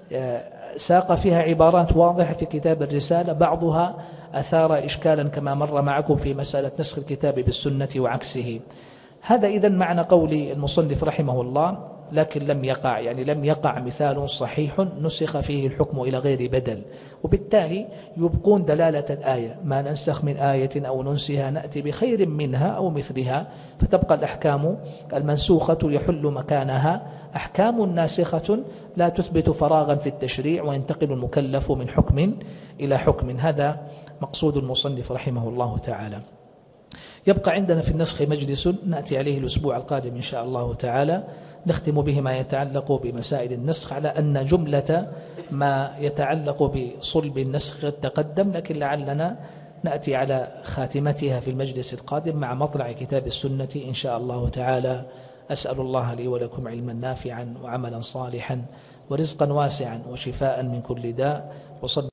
ساق فيها عبارات واضحة في كتاب الرسالة، بعضها أثار إشكالا كما مر معكم في مسألة نسخ الكتاب بالسنة وعكسه. هذا إذن معنى قول المصنف رحمه الله، لكن لم يقع، يعني لم يقع مثال صحيح نسخ فيه الحكم إلى غير بدل، وبالتالي يبقون دلالة الآية ما ننسخ من آية أو ننسها نأتي بخير منها أو مثلها، فتبقى الأحكام المنسوخة يحل مكانها أحكام ناسخة لا تثبت فراغا في التشريع، وينتقل المكلف من حكم إلى حكم. هذا مقصود المصنف رحمه الله تعالى. يبقى عندنا في النسخ مجلس نأتي عليه الأسبوع القادم إن شاء الله تعالى، نختم به ما يتعلق بمسائل النسخ، على أن جملة ما يتعلق بصلب النسخ تقدم، لكن لعلنا نأتي على خاتمتها في المجلس القادم مع مطلع كتاب السنة إن شاء الله تعالى. أسأل الله لي ولكم علما نافعا وعملا صالحا ورزقا واسعا وشفاء من كل داء. وصلى